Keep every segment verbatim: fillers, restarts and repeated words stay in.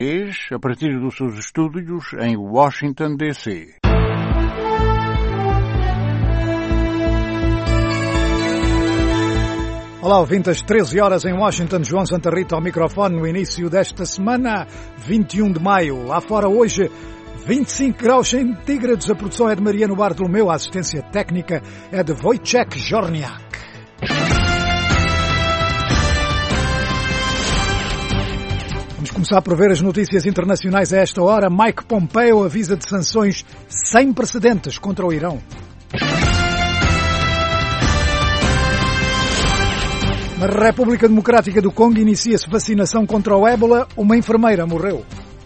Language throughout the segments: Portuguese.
a partir dos seus estúdios em Washington, D C Olá, ouvintes, treze horas em Washington, João Santa Rita ao microfone no início desta semana, vinte e um de maio. Lá fora hoje, vinte e cinco graus centígrados. A produção é de Mariano Bartolomeu, a assistência técnica é de Wojciech Jorniak. Vamos começar por ver as notícias internacionais a esta hora. Mike Pompeo avisa de sanções sem precedentes contra o Irão. Na República Democrática do Congo inicia-se vacinação contra o ébola. Uma enfermeira morreu.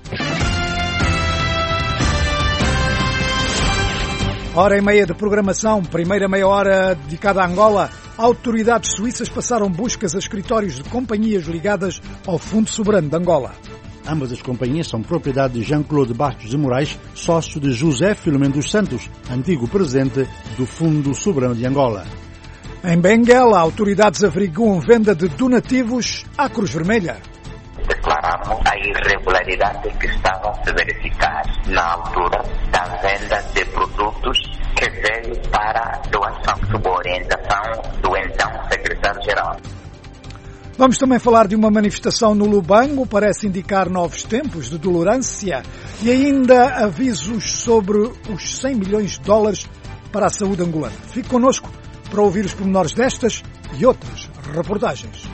Hora e meia de programação. Primeira meia hora dedicada à Angola. Autoridades suíças passaram buscas a escritórios de companhias ligadas ao Fundo Soberano de Angola. Ambas as companhias são propriedade de Jean-Claude Bastos de Moraes, sócio de José Filomeno dos Santos, antigo presidente do Fundo Soberano de Angola. Em Benguela, autoridades averiguam venda de donativos à Cruz Vermelha. Declaramos a irregularidade que estava a se verificar na altura da venda de produtos que veio para doação, sob orientação do então secretário-geral. Vamos também falar de uma manifestação no Lubango, parece indicar novos tempos de tolerância, e ainda avisos sobre os cem milhões de dólares para a saúde angolana. Fique connosco para ouvir os pormenores destas e outras reportagens.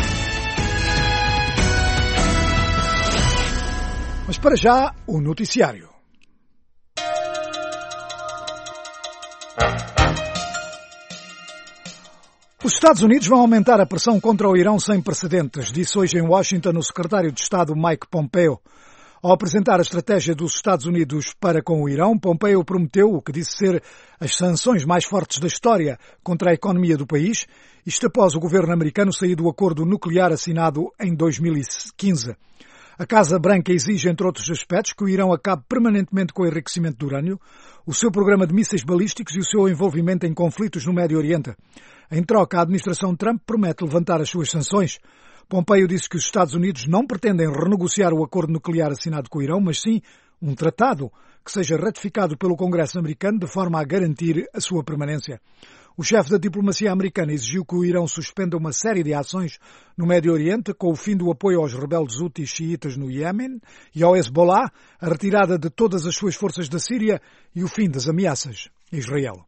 Mas para já, o noticiário. Os Estados Unidos vão aumentar a pressão contra o Irão sem precedentes, disse hoje em Washington o secretário de Estado Mike Pompeo. Ao apresentar a estratégia dos Estados Unidos para com o Irão, Pompeo prometeu o que disse ser as sanções mais fortes da história contra a economia do país, isto após o governo americano sair do acordo nuclear assinado em dois mil e quinze. A Casa Branca exige, entre outros aspectos, que o Irão acabe permanentemente com o enriquecimento de urânio, o seu programa de mísseis balísticos e o seu envolvimento em conflitos no Médio Oriente. Em troca, a administração Trump promete levantar as suas sanções. Pompeo disse que os Estados Unidos não pretendem renegociar o acordo nuclear assinado com o Irão, mas sim um tratado que seja ratificado pelo Congresso americano de forma a garantir a sua permanência. O chefe da diplomacia americana exigiu que o Irão suspenda uma série de ações no Médio Oriente, com o fim do apoio aos rebeldes houthis xiitas no Iêmen e ao Hezbollah, a retirada de todas as suas forças da Síria e o fim das ameaças a Israel.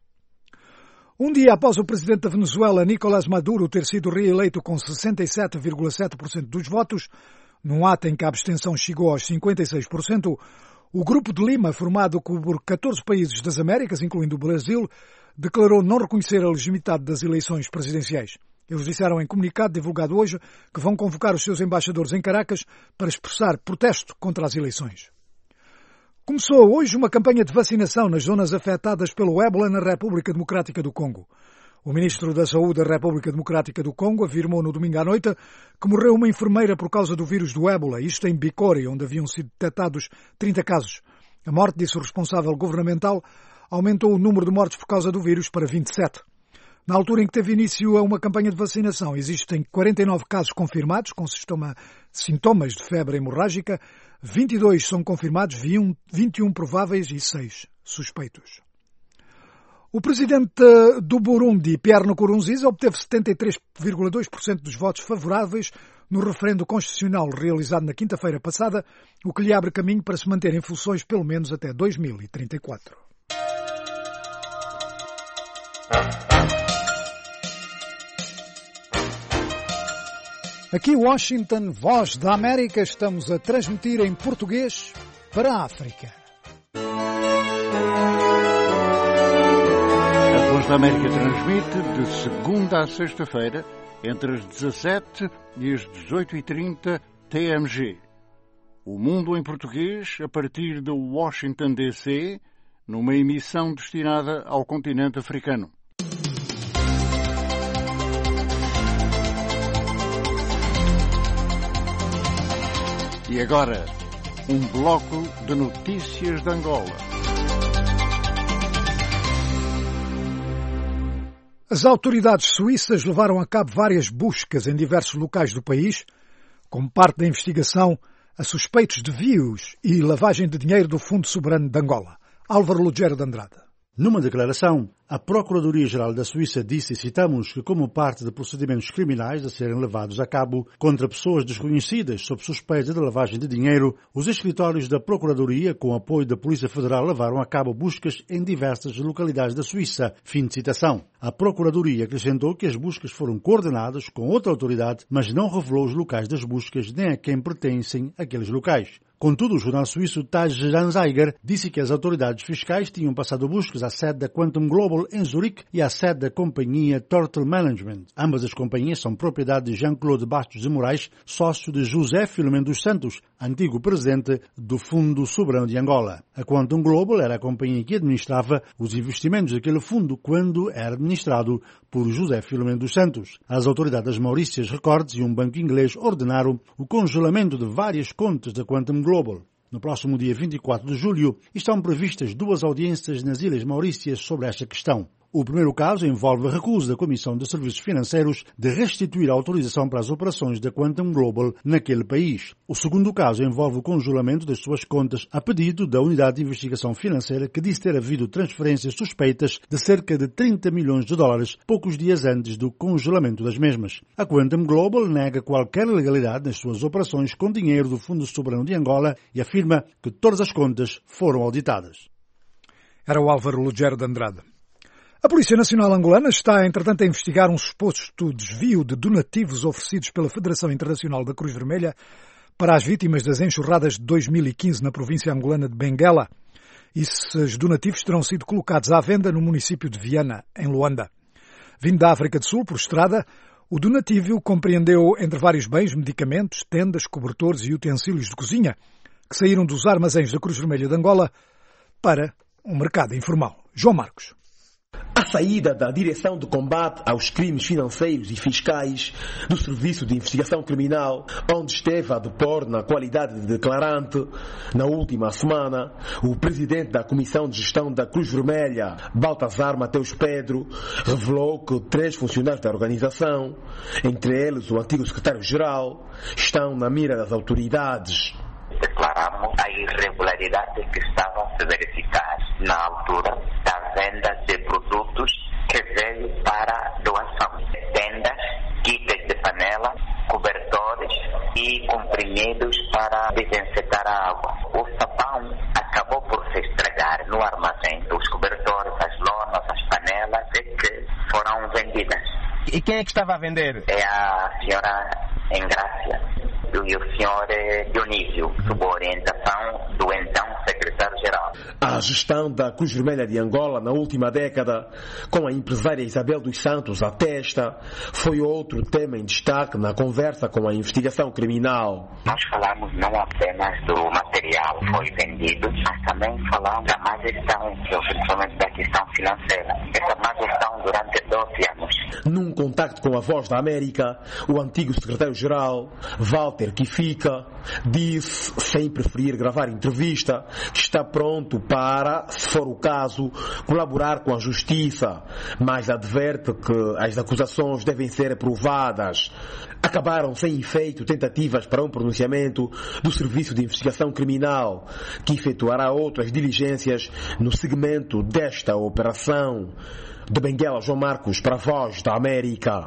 Um dia após o presidente da Venezuela, Nicolás Maduro, ter sido reeleito com sessenta e sete vírgula sete por cento dos votos, num ato em que a abstenção chegou aos cinquenta e seis por cento, o Grupo de Lima, formado por catorze países das Américas, incluindo o Brasil, declarou não reconhecer a legitimidade das eleições presidenciais. Eles disseram em comunicado divulgado hoje que vão convocar os seus embaixadores em Caracas para expressar protesto contra as eleições. Começou hoje uma campanha de vacinação nas zonas afetadas pelo ébola na República Democrática do Congo. O ministro da Saúde da República Democrática do Congo afirmou no domingo à noite que morreu uma enfermeira por causa do vírus do ébola, isto em Bikori, onde haviam sido detectados trinta casos. A morte, disse o responsável governamental, aumentou o número de mortes por causa do vírus para vinte e sete. Na altura em que teve início a uma campanha de vacinação, existem quarenta e nove casos confirmados com sintomas de febre hemorrágica, vinte e dois são confirmados, vinte e um prováveis e seis suspeitos. O presidente do Burundi, Pierre Nkurunziza, obteve setenta e três vírgula dois por cento dos votos favoráveis no referendo constitucional realizado na quinta-feira passada, o que lhe abre caminho para se manter em funções pelo menos até dois mil e trinta e quatro. Aqui Washington, Voz da América, estamos a transmitir em português para a África. A Voz da América transmite de segunda a sexta-feira, entre as dezassete e as dezoito e trinta T M G. O Mundo em Português, a partir de Washington, D C, numa emissão destinada ao continente africano. E agora, um bloco de notícias de Angola. As autoridades suíças levaram a cabo várias buscas em diversos locais do país, como parte da investigação a suspeitos de desvios e lavagem de dinheiro do Fundo Soberano de Angola. Álvaro Lugero de Andrade. Numa declaração, a Procuradoria-Geral da Suíça disse, e citamos, que como parte de procedimentos criminais a serem levados a cabo contra pessoas desconhecidas sob suspeita de lavagem de dinheiro, os escritórios da Procuradoria, com apoio da Polícia Federal, levaram a cabo buscas em diversas localidades da Suíça. Fim de citação. A Procuradoria acrescentou que as buscas foram coordenadas com outra autoridade, mas não revelou os locais das buscas nem a quem pertencem aqueles locais. Contudo, o jornal suíço Tages-Anzeiger disse que as autoridades fiscais tinham passado buscas à sede da Quantum Global em Zurique e à sede da companhia Turtle Management. Ambas as companhias são propriedade de Jean-Claude Bastos de Moraes, sócio de José Filomeno dos Santos, antigo presidente do Fundo Soberano de Angola. A Quantum Global era a companhia que administrava os investimentos daquele fundo quando era administrado por José Filomeno dos Santos. As autoridades Maurícias Records e um banco inglês ordenaram o congelamento de várias contas da Quantum Global. No próximo dia vinte e quatro de julho estão previstas duas audiências nas Ilhas Maurícias sobre esta questão. O primeiro caso envolve a recusa da Comissão de Serviços Financeiros de restituir a autorização para as operações da Quantum Global naquele país. O segundo caso envolve o congelamento das suas contas a pedido da Unidade de Investigação Financeira, que disse ter havido transferências suspeitas de cerca de trinta milhões de dólares poucos dias antes do congelamento das mesmas. A Quantum Global nega qualquer legalidade nas suas operações com dinheiro do Fundo Soberano de Angola e afirma que todas as contas foram auditadas. Era o Álvaro Lugero de Andrade. A Polícia Nacional Angolana está, entretanto, a investigar um suposto desvio de donativos oferecidos pela Federação Internacional da Cruz Vermelha para as vítimas das enxurradas de dois mil e quinze na província angolana de Benguela. Esses donativos terão sido colocados à venda no município de Viana, em Luanda. Vindo da África do Sul, por estrada, o donativo compreendeu, entre vários bens, medicamentos, tendas, cobertores e utensílios de cozinha, que saíram dos armazéns da Cruz Vermelha de Angola para um mercado informal. João Marcos. A saída da Direção de Combate aos Crimes Financeiros e Fiscais do Serviço de Investigação Criminal, onde esteve a depor na qualidade de declarante, na última semana, o presidente da Comissão de Gestão da Cruz Vermelha, Baltazar Mateus Pedro, revelou que três funcionários da organização, entre eles o antigo secretário-geral, estão na mira das autoridades. Declaramos a irregularidade que estava a se verificar na altura da venda de produtos que veio para doação. Tendas, kits de panela, cobertores e comprimidos para desinfetar a água. O sabão acabou por se estragar no armazém. Os cobertores, as lonas, as panelas é que foram vendidas. E quem é que estava a vender? É a senhora Engrácia e o senhor Dionísio, sob a orientação do então secretário-geral. A gestão da Cruz Vermelha de Angola na última década, com a empresária Isabel dos Santos à testa, foi outro tema em destaque na conversa com a investigação criminal. Nós falamos não apenas do material que foi vendido, mas também falamos da má gestão, principalmente da questão financeira. Essa má gestão durante doze anos. Num contacto com a Voz da América, o antigo secretário-geral, Walter Kifica, disse, sem preferir gravar entrevista, que está pronto para, se for o caso, colaborar com a Justiça, mas adverte que as acusações devem ser provadas. Acabaram sem efeito tentativas para um pronunciamento do Serviço de Investigação Criminal, que efetuará outras diligências no segmento desta operação. De Benguela, João Marcos, para a Voz da América.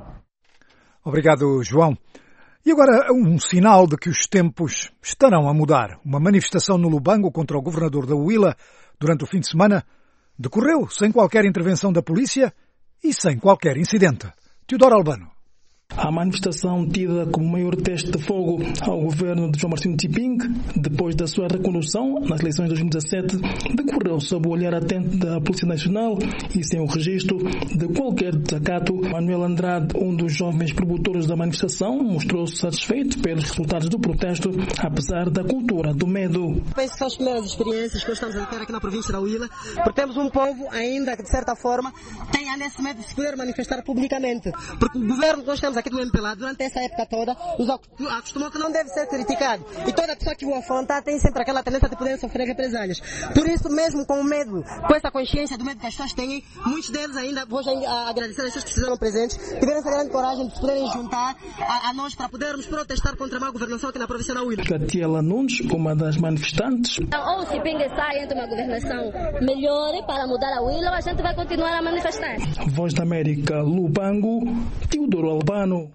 Obrigado, João. E agora um sinal de que os tempos estarão a mudar. Uma manifestação no Lubango contra o governador da Huila durante o fim de semana decorreu sem qualquer intervenção da polícia e sem qualquer incidente. Teodoro Albano. A manifestação tida como maior teste de fogo ao governo de João Martinho Tiping, depois da sua recondução nas eleições de dois mil e dezassete, decorreu sob o olhar atento da Polícia Nacional e sem o registro de qualquer desacato. Manuel Andrade, um dos jovens promotores da manifestação, mostrou-se satisfeito pelos resultados do protesto, apesar da cultura do medo. Penso que são as primeiras experiências que nós estamos a ter aqui na província da Huila, porque temos um povo ainda que, de certa forma, tem ainda esse medo de se poder manifestar publicamente, porque o governo que nós temos estamos aqui do M P L A, durante essa época toda, nos acostumou que não deve ser criticado. E toda pessoa que o afronta tem sempre aquela tendência de poder sofrer represálias. Por isso, mesmo com o medo, com essa consciência do medo que as pessoas têm, muitos deles ainda, vou já agradecer as pessoas que estiveram presentes, tiveram essa grande coragem de se poderem juntar a, a nós para podermos protestar contra a má governação aqui na província da Huila. Catiela Nunes, uma das manifestantes. Ou o Chipinga sai entre uma governação melhor para mudar a Huila, ou a gente vai continuar a manifestar. Voz da América, Lubango, Teodoro Albano.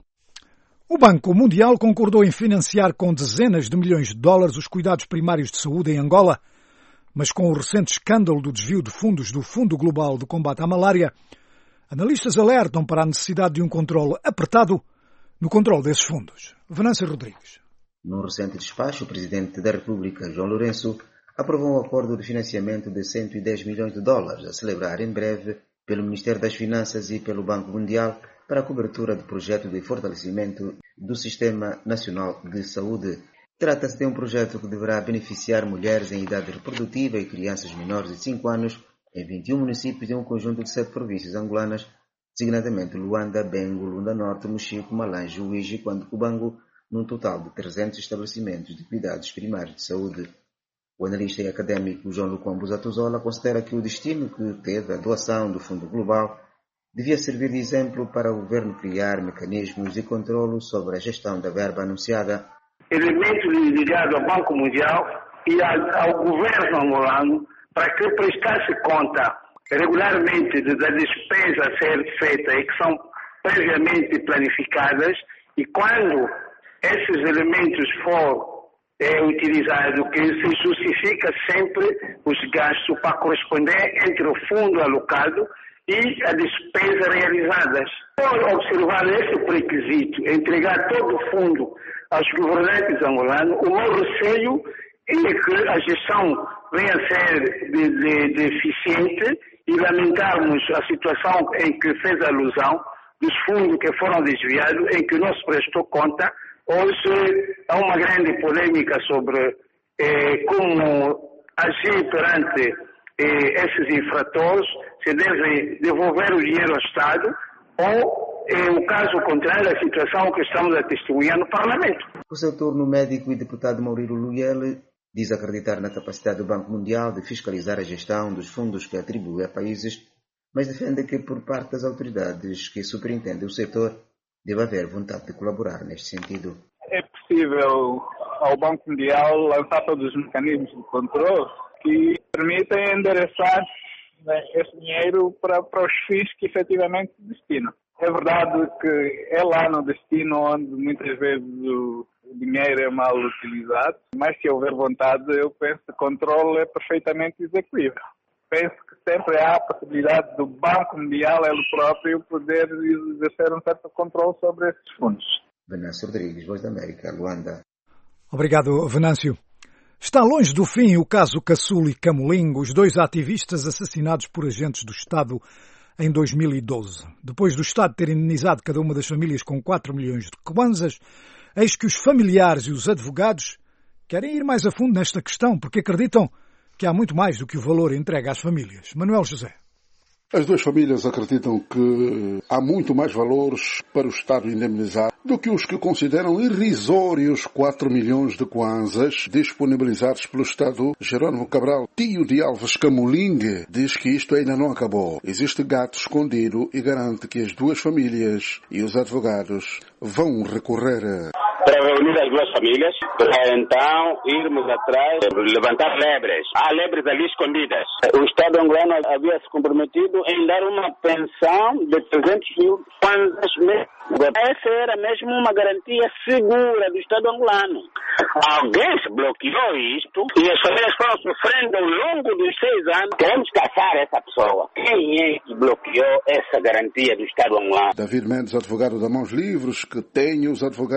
O Banco Mundial concordou em financiar com dezenas de milhões de dólares os cuidados primários de saúde em Angola, mas com o recente escândalo do desvio de fundos do Fundo Global de Combate à Malária, analistas alertam para a necessidade de um controle apertado no controle desses fundos. Venâncio Rodrigues. Num recente despacho, o Presidente da República, João Lourenço, aprovou um acordo de financiamento de cento e dez milhões de dólares a celebrar em breve pelo Ministério das Finanças e pelo Banco Mundial para a cobertura do projeto de fortalecimento do Sistema Nacional de Saúde. Trata-se de um projeto que deverá beneficiar mulheres em idade reprodutiva e crianças menores de cinco anos em vinte e um municípios de um conjunto de sete províncias angolanas, designadamente Luanda, Bengo, Lunda Norte, Mochico, Malange, Uíge e Cubango, num total de trezentos estabelecimentos de cuidados primários de saúde. O analista e académico João Lucombo Zatuzola considera que o destino que teve a doação do Fundo Global devia servir de exemplo para o governo criar mecanismos de controlo sobre a gestão da verba anunciada. Elementos ligados ao Banco Mundial e ao governo angolano para que prestasse conta regularmente da despesa a ser feita e que são previamente planificadas, e quando esses elementos for é, utilizados, que se justifica sempre os gastos para corresponder entre o fundo alocado e a despesa realizadas. Por observar esse pré-requisito, entregar todo o fundo aos governantes angolanos, o meu receio é que a gestão venha a ser de, de, deficiente e lamentarmos a situação em que fez alusão dos fundos que foram desviados, em que não se prestou conta. Hoje há uma grande polêmica sobre eh, como agir perante eh, esses infratores, se deve devolver o dinheiro ao Estado ou, eh, o caso contrário, a situação que estamos a testemunhar no Parlamento. O seu turno, médico e deputado Maurílio Luyele diz acreditar na capacidade do Banco Mundial de fiscalizar a gestão dos fundos que atribui a países, mas defende que por parte das autoridades que superintendem o setor deve haver vontade de colaborar neste sentido. É possível ao Banco Mundial lançar todos os mecanismos de controle que permitem endereçar, né, esse dinheiro para, para os fins que efetivamente destinam. É verdade que é lá no destino onde muitas vezes o dinheiro é mal utilizado, mas se houver vontade, eu penso que o controle é perfeitamente execuível. Penso que sempre há a possibilidade do Banco Mundial, ele próprio, poder exercer um certo controle sobre esses fundos. Venâncio Rodrigues, Voz da América, Luanda. Obrigado, Venâncio. Está longe do fim o caso Caçul e Camolim, os dois ativistas assassinados por agentes do Estado em dois mil e doze. Depois do Estado ter indenizado cada uma das famílias com quatro milhões de kwanzas, eis que os familiares e os advogados querem ir mais a fundo nesta questão, porque acreditam que há muito mais do que o valor entregue às famílias. Manuel José. As duas famílias acreditam que há muito mais valores para o Estado indemnizar do que os que consideram irrisórios quatro milhões de kwanzas disponibilizados pelo Estado. Jerónimo Cabral, tio de Alves Camolim, diz que isto ainda não acabou. Existe gato escondido e garante que as duas famílias e os advogados vão recorrer. Para reunir as duas famílias, para então irmos atrás, levantar lebres. Há lebres ali escondidas. O Estado angolano havia se comprometido em dar uma pensão de trezentos mil kwanzas mês. Essa era mesmo uma garantia segura do Estado angolano. Alguém se bloqueou isto e as famílias foram sofrendo ao longo dos seis anos. Queremos caçar essa pessoa. Quem é que bloqueou essa garantia do Estado angolano? David Mendes, advogado da Mãos Livres, que tem os advogados assistidos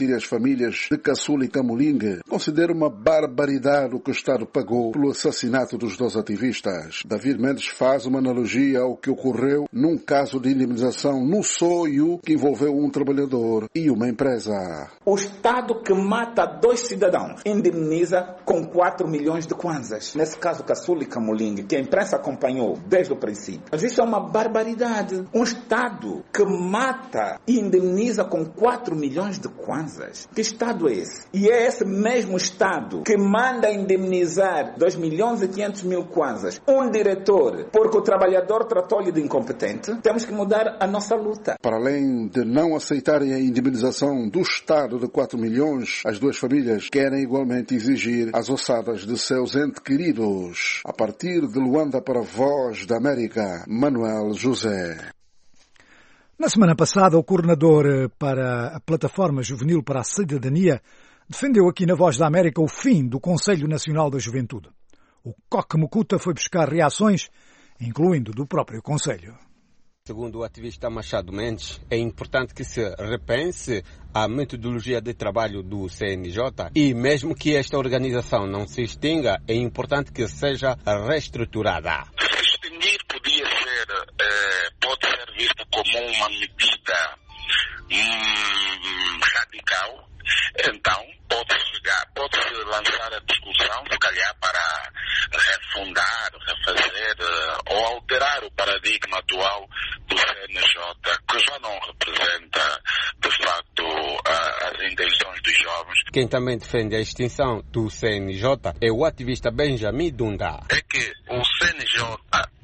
admitir as famílias de Caçula e Camulingue, considera uma barbaridade o que o Estado pagou pelo assassinato dos dois ativistas. David Mendes faz uma analogia ao que ocorreu num caso de indemnização no Soio que envolveu um trabalhador e uma empresa. O Estado que mata dois cidadãos indemniza com quatro milhões de kwanzas. Nesse caso, Caçula e Camulingue, que a imprensa acompanhou desde o princípio. Mas isso é uma barbaridade. Um Estado que mata e indemniza com quatro milhões de kwanzas. Que Estado é esse? E é esse mesmo Estado que manda indemnizar dois milhões e quinhentos mil kwanzas um diretor porque o trabalhador tratou-lhe de incompetente. Temos que mudar a nossa luta. Para além de não aceitarem a indemnização do Estado de quatro milhões, as duas famílias querem igualmente exigir as ossadas de seus entes queridos. A partir de Luanda para a Voz da América, Manuel José. Na semana passada, o coordenador para a Plataforma Juvenil para a Cidadania defendeu aqui na Voz da América o fim do Conselho Nacional da Juventude. O Coque Mucuta foi buscar reações, incluindo do próprio Conselho. Segundo o ativista Machado Mendes, é importante que se repense a metodologia de trabalho do C N J e mesmo que esta organização não se extinga, é importante que seja reestruturada. Se extinguir podia ser, eh, pode ser visto como uma medida hum, radical, então pode-se chegar, pode-se lançar a discussão, se calhar para refundar, refazer ou alterar o paradigma atual do C N J, que já não representa, de facto, as intenções dos jovens. Quem também defende a extinção do C N J é o ativista Benjamin Dunda. É que o C N J,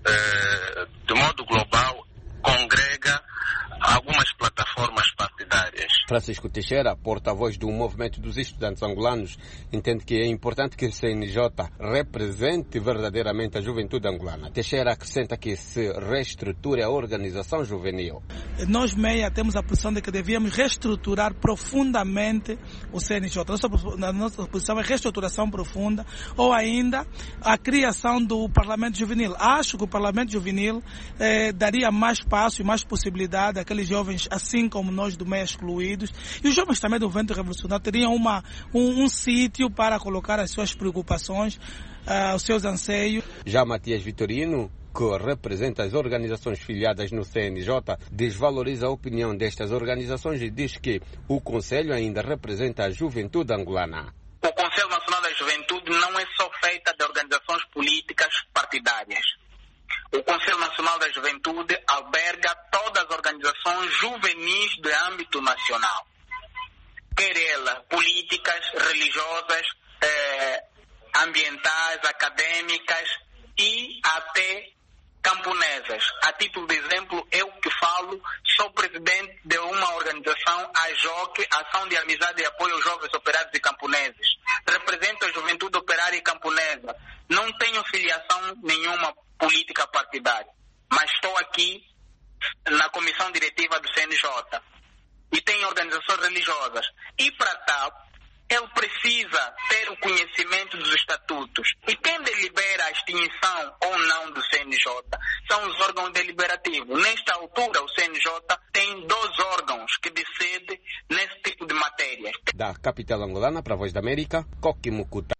eh, de modo global, congrega algumas plataformas partidárias. Francisco Teixeira, porta-voz do Movimento dos Estudantes Angolanos, entende que é importante que o C N J represente verdadeiramente a juventude angolana. Teixeira acrescenta que se reestruture a organização juvenil. Nós, meia, temos a posição de que devíamos reestruturar profundamente o C N J. A nossa posição é reestruturação profunda ou ainda a criação do Parlamento Juvenil. Acho que o Parlamento Juvenil eh, daria mais espaço e mais possibilidade àqueles jovens, assim como nós do meio excluídos, e os jovens também do Vento Revolucionário teriam uma, um, um sítio para colocar as suas preocupações, uh, os seus anseios. Já Matias Vitorino, que representa as organizações filiadas no C N J, desvaloriza a opinião destas organizações e diz que o Conselho ainda representa a juventude angolana. O Conselho Nacional da Juventude não é só feita de organizações políticas partidárias. O Conselho Nacional da Juventude alberga todas as organizações juvenis de âmbito nacional, quer elas políticas, religiosas, eh, ambientais, acadêmicas e até camponesas. A título de exemplo, eu que falo, sou presidente de uma organização, a JOC, Ação de Amizade e Apoio aos Jovens Operários e Camponeses. Represento a juventude operária e camponesa. Não tenho filiação nenhuma política partidária, mas estou aqui na comissão diretiva do C N J e tenho organizações religiosas. E para tal, ele precisa ter o conhecimento dos estatutos. E quem delibera a extinção ou não do C N J são os órgãos deliberativos. Nesta altura, o C N J tem dois órgãos que decidem nesse tipo de matérias. Da capital angolana para a Voz da América, Coque Mucuta.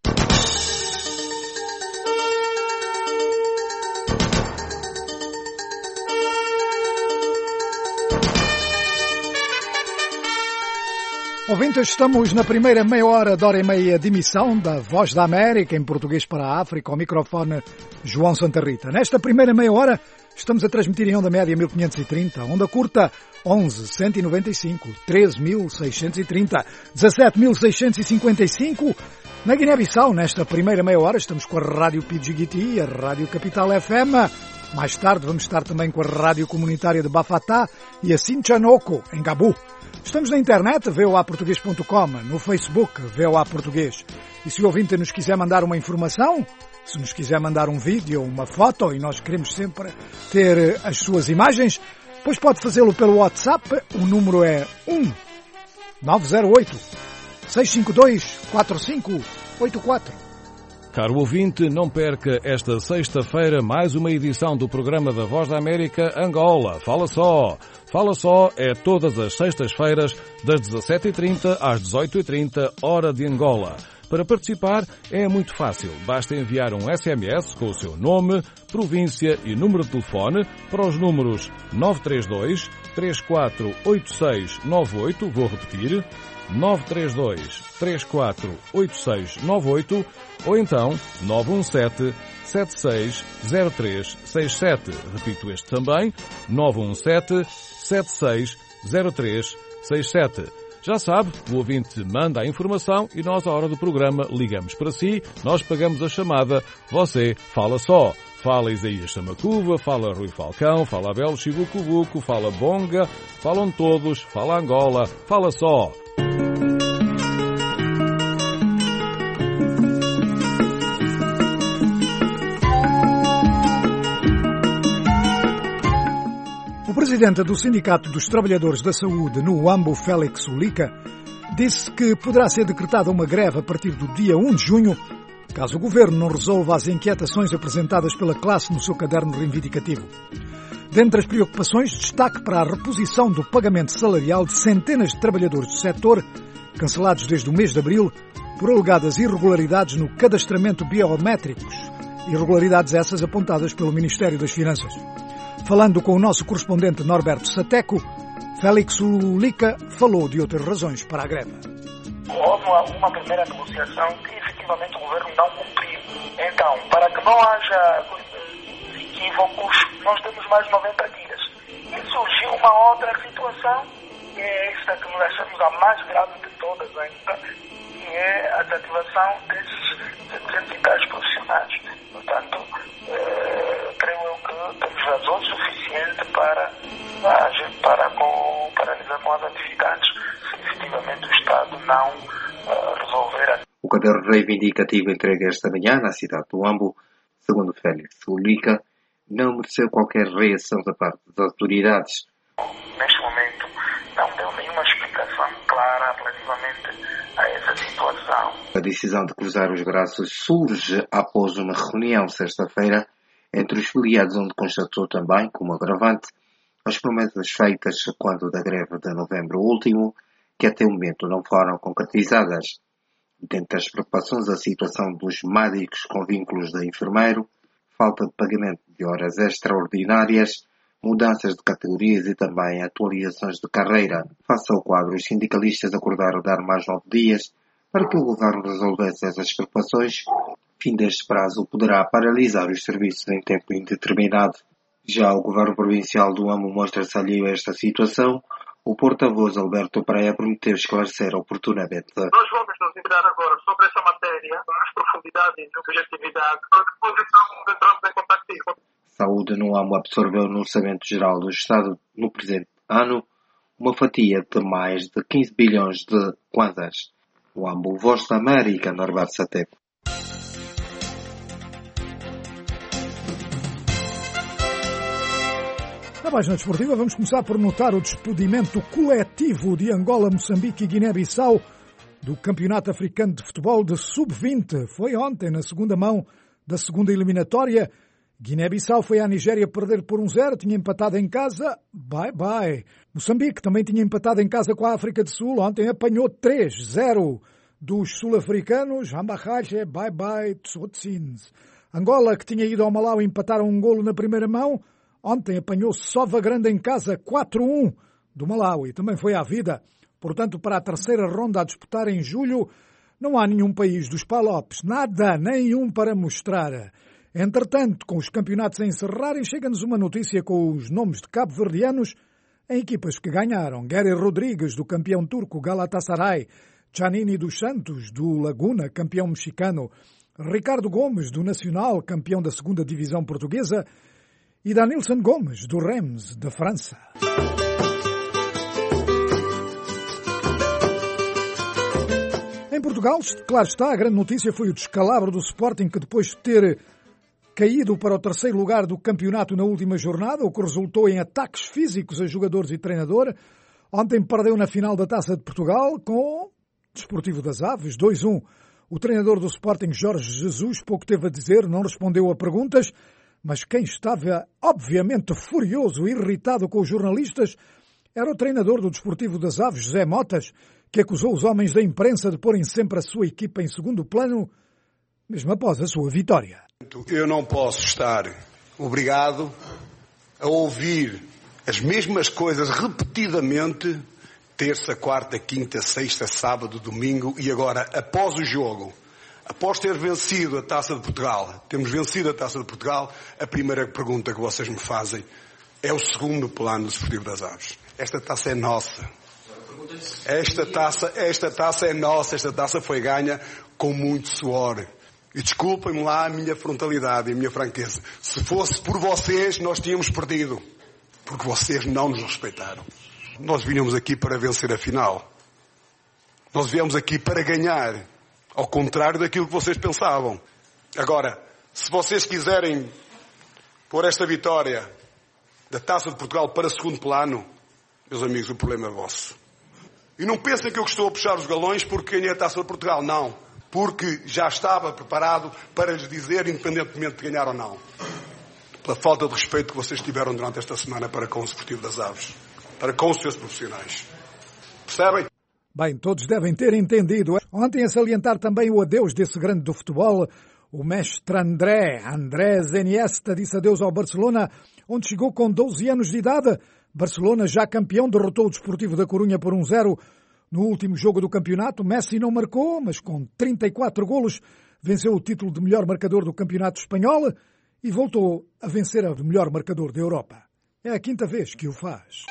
Ouvintes, estamos na primeira meia hora da hora e meia de emissão da Voz da América, em português para a África, ao microfone João Santa Rita. Nesta primeira meia hora estamos a transmitir em onda média mil quinhentos e trinta, onda curta onze cento e noventa e cinco, treze mil seiscentos e trinta, dezassete mil seiscentos e cinquenta e cinco. Na Guiné-Bissau, nesta primeira meia hora, estamos com a Rádio Pidjigiti e a Rádio Capital F M. Mais tarde vamos estar também com a Rádio Comunitária de Bafatá e a Sinchanoko, em Gabu. Estamos na internet, v o a português ponto com, no Facebook, V O A Português. E se o ouvinte nos quiser mandar uma informação, se nos quiser mandar um vídeo ou uma foto, e nós queremos sempre ter as suas imagens, pois pode fazê-lo pelo WhatsApp. O número é um nove zero oito, seis cinco dois, quatro cinco oito quatro. Caro ouvinte, não perca esta sexta-feira mais uma edição do programa da Voz da América Angola. Fala só! Fala só é todas as sextas-feiras das dezassete e trinta às dezoito e trinta, hora de Angola. Para participar é muito fácil. Basta enviar um S M S com o seu nome, província e número de telefone para os números nove três dois, três quatro oito seis nove oito, vou repetir, nove três dois, três quatro oito seis nove oito ou então nove um sete, sete seis zero três seis sete. Repito este também, nove um sete, sete seis zero três seis sete. Já sabe, o ouvinte manda a informação e nós, à hora do programa, ligamos para si, nós pagamos a chamada, você fala só. Fala Isaías Samacuva, fala Rui Falcão, fala Abel Chibucubuco, fala Bonga, falam todos, fala Angola, fala só. O presidente do Sindicato dos Trabalhadores da Saúde no Uambo, Félix Ulica, disse que poderá ser decretada uma greve a partir do dia um de junho, caso o governo não resolva as inquietações apresentadas pela classe no seu caderno reivindicativo. Dentre as preocupações, destaque para a reposição do pagamento salarial de centenas de trabalhadores do setor, cancelados desde o mês de abril, por alegadas irregularidades no cadastramento biométricos, irregularidades essas apontadas pelo Ministério das Finanças. Falando com o nosso correspondente Norberto Sateco, Félix Ulica falou de outras razões para a greve. Houve uma, uma primeira negociação que efetivamente o governo não cumpriu. Então, para que não haja equívocos, nós temos mais noventa dias. E surgiu uma outra situação, que é esta que nós achamos a mais grave de todas ainda, que é a desativação desses setecentos e tais profissionais. Portanto, eh, creio eu que temos razões suficientes para, para, com, paralisar com as atividades se efetivamente o Estado não uh, resolver. A... O caderno reivindicativo entregue esta manhã na cidade do Uambo, segundo Félix Ulica, não mereceu qualquer reação da parte das autoridades. Neste momento não deu nenhuma explicação clara relativamente a essa situação. A decisão de cruzar os braços surge após uma reunião sexta-feira entre os filiados, onde constatou também, como agravante, as promessas feitas quando da greve de novembro último, que até o momento não foram concretizadas. Dentre as preocupações, a situação dos médicos com vínculos de enfermeiro, falta de pagamento de horas extraordinárias, mudanças de categorias e também atualizações de carreira. Face ao quadro, os sindicalistas acordaram dar mais nove dias para que o governo resolvesse essas preocupações. Fim deste prazo poderá paralisar os serviços em tempo indeterminado. Já o governo provincial do Uambo mostra-se alheio a esta situação. O porta-voz Alberto Praia prometeu esclarecer oportunamente. Nós vamos nos virar agora sobre essa matéria, com mais profundidade e objetividade, para depois então entrarmos em contato. Saúde no Uambo absorveu no Orçamento Geral do Estado, no presente ano, uma fatia de mais de quinze bilhões de kwanzas. Uambo, Voz da América, Norberto Sateco. Na página desportiva vamos começar por notar o despedimento coletivo de Angola, Moçambique e Guiné-Bissau do Campeonato Africano de Futebol de sub vinte. Foi ontem, na segunda mão da segunda eliminatória. Guiné-Bissau foi à Nigéria perder por um zero, tinha empatado em casa, bye bye. Moçambique também tinha empatado em casa com a África do Sul, ontem apanhou três zero dos sul-africanos, Hambahache, bye bye, Tsotsins. Angola, que tinha ido ao Malau, empataram um golo na primeira mão, ontem apanhou Sova Grande em casa, quatro a um do Malawi, também foi à vida. Portanto, para a terceira ronda a disputar em julho, não há nenhum país dos Palopes, nada, nenhum para mostrar. Entretanto, com os campeonatos a encerrarem, chega-nos uma notícia com os nomes de cabo-verdianos em equipas que ganharam. Guerre Rodrigues, do campeão turco Galatasaray, Giannini dos Santos, do Laguna, campeão mexicano, Ricardo Gomes, do Nacional, campeão da segunda divisão portuguesa, e Danilson Gomes, do Reims, da França. Em Portugal, claro está, a grande notícia foi o descalabro do Sporting, que depois de ter caído para o terceiro lugar do campeonato na última jornada, o que resultou em ataques físicos a jogadores e treinador, ontem perdeu na final da Taça de Portugal com o Desportivo das Aves, dois a um. O treinador do Sporting, Jorge Jesus, pouco teve a dizer, não respondeu a perguntas, mas quem estava obviamente furioso e irritado com os jornalistas era o treinador do Desportivo das Aves, José Motas, que acusou os homens da imprensa de porem sempre a sua equipa em segundo plano, mesmo após a sua vitória. Eu não posso estar obrigado a ouvir as mesmas coisas repetidamente, terça, quarta, quinta, sexta, sábado, domingo e agora, após o jogo, após ter vencido a Taça de Portugal, temos vencido a Taça de Portugal, a primeira pergunta que vocês me fazem é o segundo plano do Desportivo das Aves. Esta taça é nossa. Esta taça, esta taça é nossa. Esta taça foi ganha com muito suor. E desculpem-me lá a minha frontalidade e a minha franqueza. Se fosse por vocês, nós tínhamos perdido. Porque vocês não nos respeitaram. Nós vinhamos aqui para vencer a final. Nós viemos aqui para ganhar. Ao contrário daquilo que vocês pensavam. Agora, se vocês quiserem pôr esta vitória da Taça de Portugal para segundo plano, meus amigos, o problema é vosso. E não pensem que eu estou a puxar os galões porque ganhei a Taça de Portugal. Não. Porque já estava preparado para lhes dizer, independentemente de ganhar ou não. Pela falta de respeito que vocês tiveram durante esta semana para com o Desportivo das Aves. Para com os seus profissionais. Percebem? Bem, todos devem ter entendido. Ontem a salientar também o adeus desse grande do futebol, o mestre André, André Iniesta, disse adeus ao Barcelona, onde chegou com doze anos de idade. Barcelona, já campeão, derrotou o Desportivo da Corunha por um zero no último jogo do campeonato. Messi não marcou, mas com trinta e quatro golos venceu o título de melhor marcador do campeonato espanhol e voltou a vencer o melhor marcador da Europa. É a quinta vez que o faz.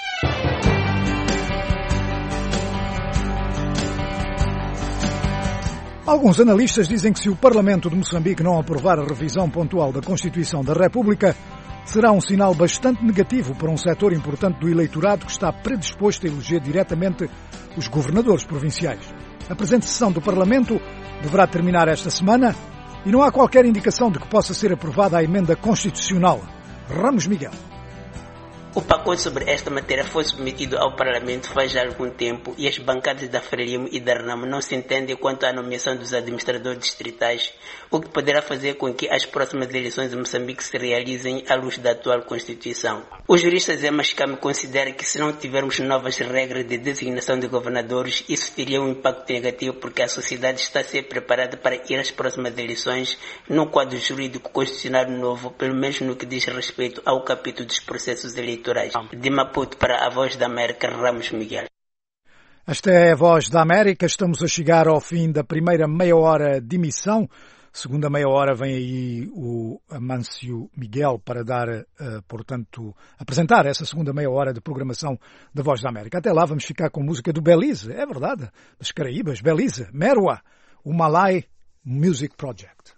Alguns analistas dizem que se o Parlamento de Moçambique não aprovar a revisão pontual da Constituição da República, será um sinal bastante negativo para um setor importante do eleitorado que está predisposto a eleger diretamente os governadores provinciais. A presente sessão do Parlamento deverá terminar esta semana e não há qualquer indicação de que possa ser aprovada a emenda constitucional. Ramos Miguel. O pacote sobre esta matéria foi submetido ao Parlamento faz já algum tempo e as bancadas da Frelimo e da Renamo não se entendem quanto à nomeação dos administradores distritais, o que poderá fazer com que as próximas eleições de Moçambique se realizem à luz da atual Constituição. O jurista Zé Mascame considera que se não tivermos novas regras de designação de governadores, isso teria um impacto negativo porque a sociedade está a ser preparada para ir às próximas eleições num quadro jurídico constitucional novo, pelo menos no que diz respeito ao capítulo dos processos eleitorais. De Maputo para a Voz da América, Ramos Miguel. Esta é a Voz da América. Estamos a chegar ao fim da primeira meia hora de emissão. Segunda meia hora vem aí o Amâncio Miguel para dar, uh, portanto, apresentar essa segunda meia hora de programação da Voz da América. Até lá vamos ficar com música do Belize, é verdade, das Caraíbas, Belize, Merwa, o Malay Music Project.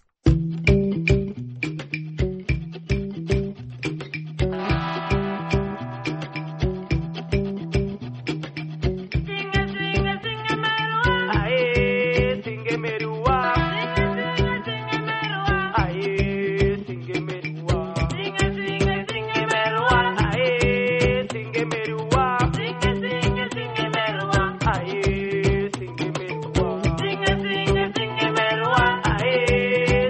Aye.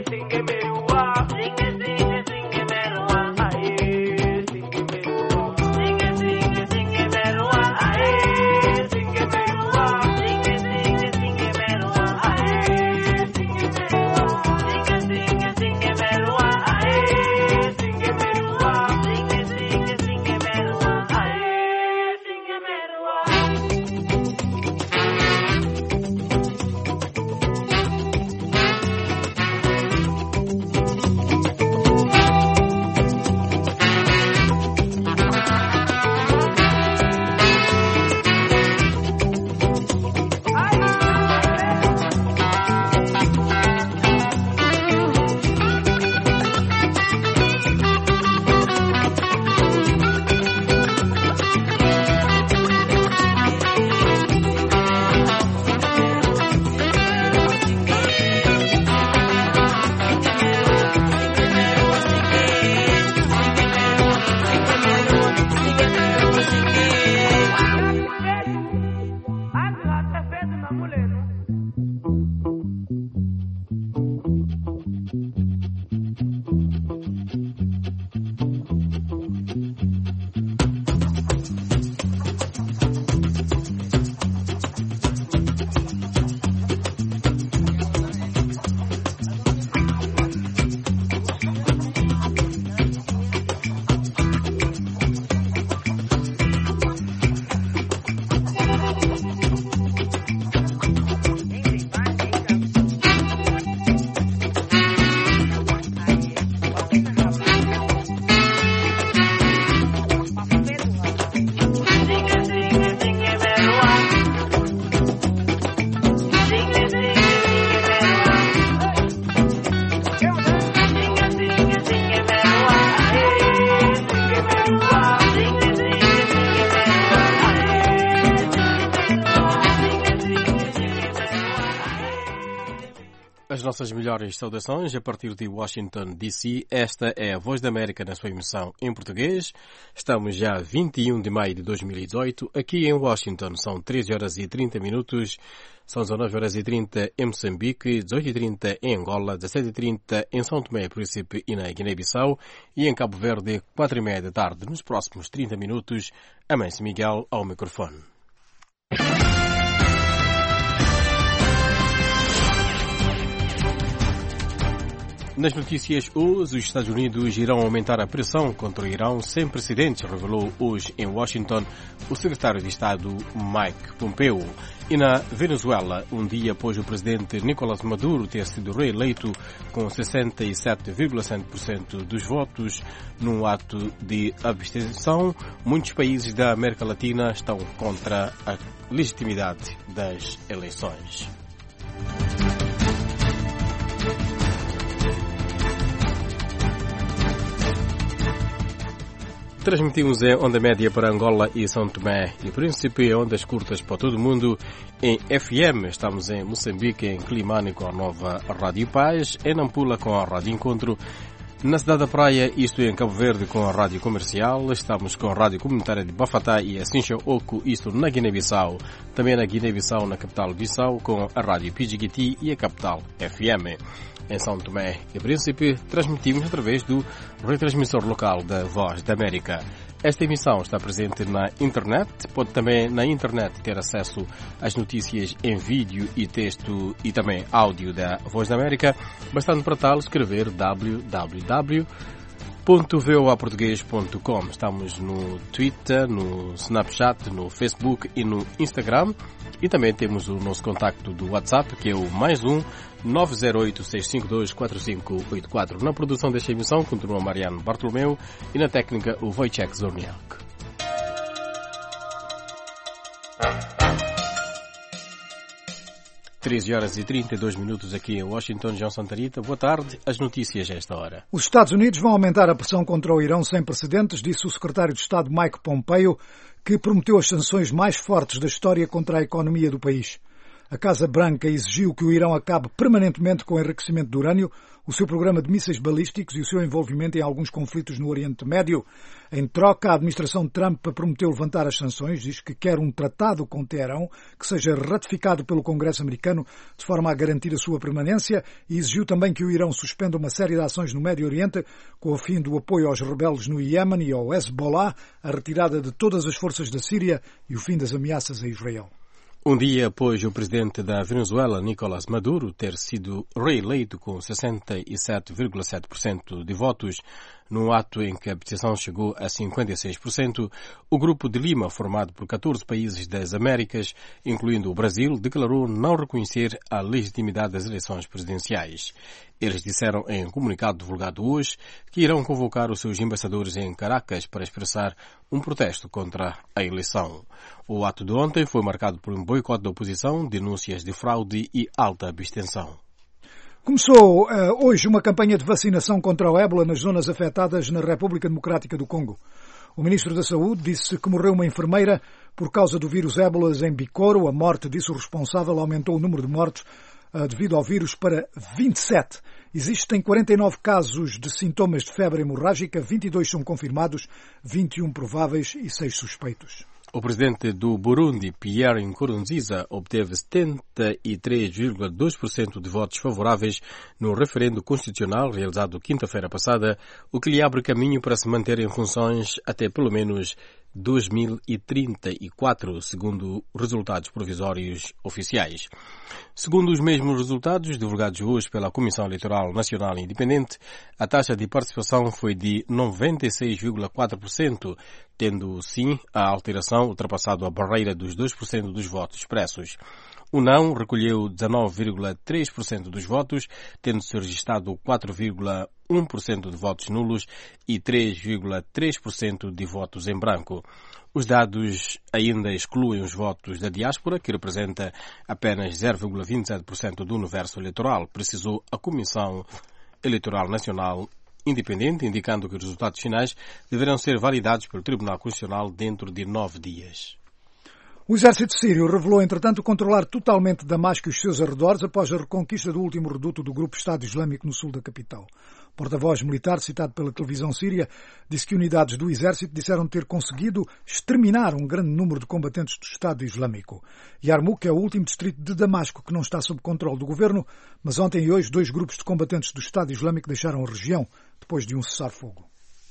nossas melhores saudações a partir de Washington, D C. Esta é a Voz da América na sua emissão em português. Estamos já vinte e um de maio de dois mil e dezoito. Aqui em Washington são treze horas e trinta minutos. São dezenove horas e trinta em Moçambique, dezoito e trinta em Angola, dezassete e trinta em São Tomé e Príncipe e na Guiné-Bissau e em Cabo Verde, quatro e meia da tarde. Nos próximos trinta minutos, Amâncio Miguel ao microfone. Nas notícias hoje, os Estados Unidos irão aumentar a pressão contra o Irão sem precedentes, revelou hoje em Washington o secretário de Estado Mike Pompeo. E na Venezuela, um dia após o presidente Nicolás Maduro ter sido reeleito com sessenta e sete vírgula sete por cento dos votos num ato de abstenção, muitos países da América Latina estão contra a legitimidade das eleições. Transmitimos em onda média para Angola e São Tomé e Príncipe, em ondas curtas para todo o mundo. Em F M, estamos em Moçambique, em Climane com a nova Rádio Paz, em Nampula com a Rádio Encontro, na Cidade da Praia, isto em Cabo Verde, com a Rádio Comercial. Estamos com a Rádio Comunitária de Bafatá e a Sincha Oco, isto na Guiné-Bissau. Também na Guiné-Bissau, na capital Bissau, com a Rádio Pidjigiti e a capital F M. Em São Tomé e Príncipe, transmitimos através do retransmissor local da Voz da América. Esta emissão está presente na internet. Pode também na internet ter acesso às notícias em vídeo e texto e também áudio da Voz da América, bastando para tal escrever w w w ponto voa português ponto com. Estamos no Twitter, no Snapchat, no Facebook e no Instagram. E também temos o nosso contacto do WhatsApp, que é o mais um nove zero oito, seis cinco dois, quatro cinco oito quatro. Na produção desta emissão continua Mariano Bartolomeu e na técnica o Wojciech Zorniak. treze horas e trinta e dois minutos aqui em Washington. João Santarita, boa tarde. As notícias a esta hora. Os Estados Unidos vão aumentar a pressão contra o Irão sem precedentes, disse o secretário de Estado Mike Pompeo, que prometeu as sanções mais fortes da história contra a economia do país. A Casa Branca exigiu que o Irão acabe permanentemente com o enriquecimento de urânio, o seu programa de mísseis balísticos e o seu envolvimento em alguns conflitos no Oriente Médio. Em troca, a administração Trump prometeu levantar as sanções, diz que quer um tratado com Teherão que seja ratificado pelo Congresso americano de forma a garantir a sua permanência e exigiu também que o Irão suspenda uma série de ações no Médio Oriente com o fim do apoio aos rebeldes no Iêmen e ao Hezbollah, a retirada de todas as forças da Síria e o fim das ameaças a Israel. Um dia após o presidente da Venezuela, Nicolás Maduro, ter sido reeleito com sessenta e sete vírgula sete por cento de votos, num ato em que a abstenção chegou a cinquenta e seis por cento, o Grupo de Lima, formado por catorze países das Américas, incluindo o Brasil, declarou não reconhecer a legitimidade das eleições presidenciais. Eles disseram em um comunicado divulgado hoje que irão convocar os seus embaixadores em Caracas para expressar um protesto contra a eleição. O ato de ontem foi marcado por um boicote da oposição, denúncias de fraude e alta abstenção. Começou uh, hoje uma campanha de vacinação contra o ébola nas zonas afetadas na República Democrática do Congo. O Ministro da Saúde disse que morreu uma enfermeira por causa do vírus ébola em Bikoro. A morte, disse o responsável, aumentou o número de mortos uh, devido ao vírus para vinte e sete. Existem quarenta e nove casos de sintomas de febre hemorrágica, vinte e dois são confirmados, vinte e um prováveis e seis suspeitos. O presidente do Burundi, Pierre Nkurunziza, obteve setenta e três vírgula dois por cento de votos favoráveis no referendo constitucional realizado quinta-feira passada, o que lhe abre caminho para se manter em funções até pelo menos dois mil e trinta e quatro, segundo resultados provisórios oficiais. Segundo os mesmos resultados divulgados hoje pela Comissão Eleitoral Nacional Independente, a taxa de participação foi de noventa e seis vírgula quatro por cento, tendo, sim, a alteração ultrapassado a barreira dos dois por cento dos votos expressos. O não recolheu dezanove vírgula três por cento dos votos, tendo-se registrado quatro vírgula um por cento de votos nulos e três vírgula três por cento de votos em branco. Os dados ainda excluem os votos da diáspora, que representa apenas zero vírgula vinte e sete por cento do universo eleitoral, precisou a Comissão Eleitoral Nacional Independente, indicando que os resultados finais deverão ser validados pelo Tribunal Constitucional dentro de nove dias. O exército sírio revelou, entretanto, controlar totalmente Damasco e os seus arredores após a reconquista do último reduto do grupo Estado Islâmico no sul da capital. O porta-voz militar, citado pela televisão síria, disse que unidades do exército disseram ter conseguido exterminar um grande número de combatentes do Estado Islâmico. Yarmouk é o último distrito de Damasco que não está sob controle do governo, mas ontem e hoje dois grupos de combatentes do Estado Islâmico deixaram a região depois de um cessar-fogo.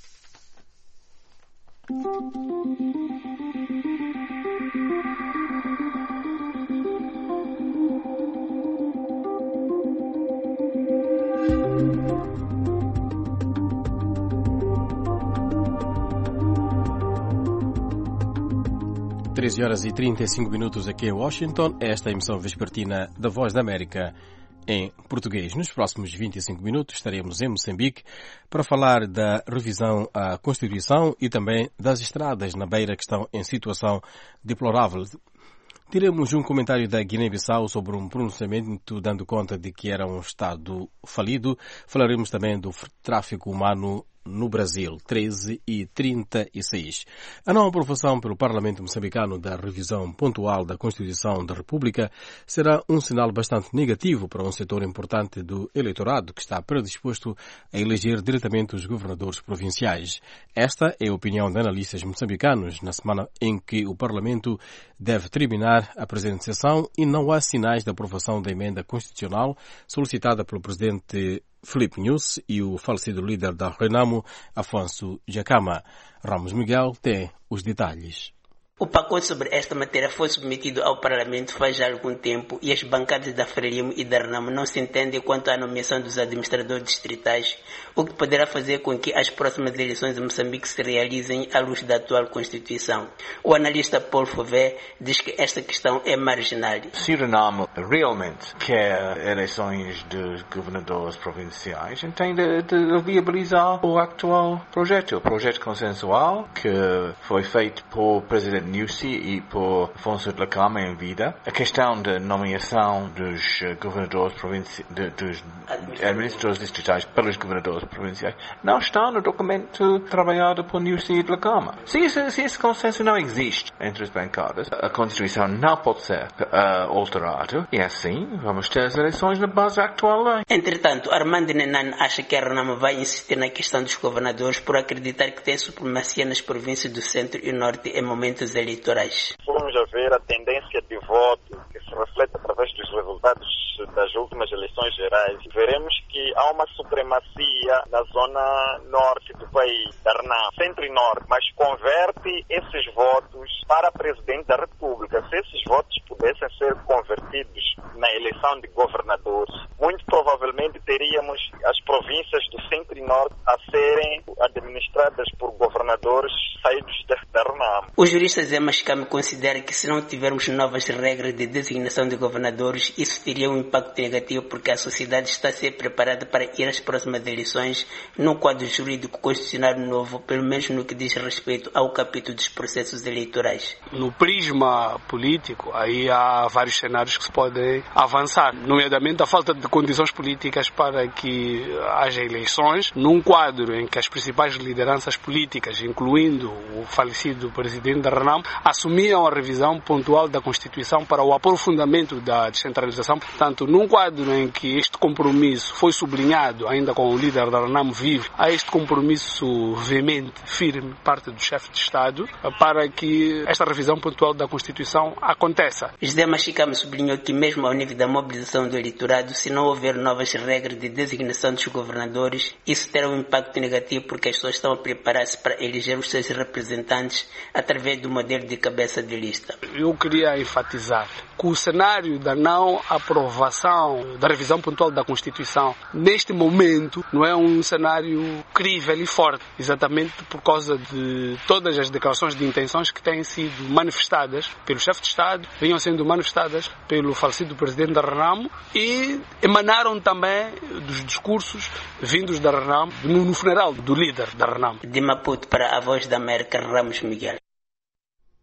treze horas e trinta e cinco minutos aqui em Washington. Esta é a emissão vespertina da Voz da América em português. Nos próximos vinte e cinco minutos estaremos em Moçambique para falar da revisão à Constituição e também das estradas na Beira que estão em situação deplorável. Teremos um comentário da Guiné-Bissau sobre um pronunciamento dando conta de que era um Estado falido. Falaremos também do tráfico humano no Brasil, treze e trinta e seis. A não aprovação pelo Parlamento moçambicano da revisão pontual da Constituição da República será um sinal bastante negativo para um setor importante do eleitorado que está predisposto a eleger diretamente os governadores provinciais. Esta é a opinião de analistas moçambicanos na semana em que o Parlamento deve terminar a presente sessão e não há sinais de aprovação da emenda constitucional solicitada pelo presidente Filipe Nyusi e o falecido líder da Renamo, Afonso Dhlakama. Ramos Miguel tem os detalhes. O pacote sobre esta matéria foi submetido ao Parlamento faz já algum tempo e as bancadas da Frelimo e da Renamo não se entendem quanto à nomeação dos administradores distritais, o que poderá fazer com que as próximas eleições de Moçambique se realizem à luz da atual Constituição. O analista Paul Fauvet diz que esta questão é marginal. Se Renamo realmente quer eleições de governadores provinciais, tem de, de viabilizar o atual projeto, o projeto consensual que foi feito por presidente Nyusi e por Afonso Dhlakama em vida. A questão da nomeação dos governadores provinciais, de, dos administradores distritais pelos governadores provinciais, não está no documento trabalhado por Nyusi e Dhlakama. Se, se, se esse consenso não existe entre as bancadas, a Constituição não pode ser uh, alterada e assim vamos ter as eleições na base da atual lei. Entretanto, Armando Nenan acha que a Renamo vai insistir na questão dos governadores por acreditar que tem supremacia nas províncias do centro e norte em momentos eleitorais. Vamos a ver a tendência de voto que se reflete através dos resultados das últimas eleições gerais. Veremos que há uma supremacia na zona norte do país, da Renamo, centro e norte, mas converte esses votos para presidente da República. Se esses votos pudessem ser convertidos na eleição de governadores, muito provavelmente teríamos as províncias do centro e norte a serem administradas por governadores saídos da Renamo. O jurista Zé Mascame considera que se não tivermos novas regras de designação de governadores, isso teria um impacto negativo porque a sociedade está a ser preparada para ir às próximas eleições num quadro jurídico constitucional novo, pelo menos no que diz respeito ao capítulo dos processos eleitorais. No prisma político, aí há vários cenários que se podem avançar, nomeadamente a falta de condições políticas para que haja eleições, num quadro em que as principais lideranças políticas, incluindo o falecido presidente da Renamo, assumiam a revisão pontual da Constituição para o aprofundamento da descentralização. Portanto, num quadro em que este compromisso foi sublinhado, ainda com o líder da Renamo vivo, há este compromisso veemente, firme, parte do chefe de Estado, para que esta revisão pontual da Constituição aconteça. José Mascame sublinhou que mesmo ao nível da mobilização do eleitorado, se não houver novas regras de designação dos governadores, isso terá um impacto negativo porque as pessoas estão a preparar-se para eleger os seus representantes através do modelo de cabeça de lista. Eu queria enfatizar que o cenário da não aprovação da revisão pontual da Constituição neste momento não é um cenário crível e forte, exatamente por causa de todas as declarações de intenções que têm sido manifestadas pelo chefe de Estado, vinham sendo manifestadas pelo falecido presidente da Renamo e emanaram também dos discursos vindos da Renamo no, no funeral do líder da Renamo. De Maputo para a Voz da América, Ramos Miguel.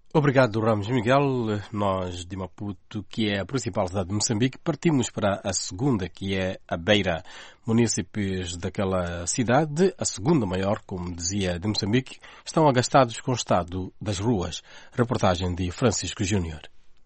Obrigado, Ramos Miguel. Nós de Maputo, que é a principal cidade de Moçambique, partimos para a segunda, que é a Beira. Munícipes daquela cidade, a segunda maior, como dizia, de Moçambique, estão agastados com o estado das ruas. Reportagem de Francisco Júnior.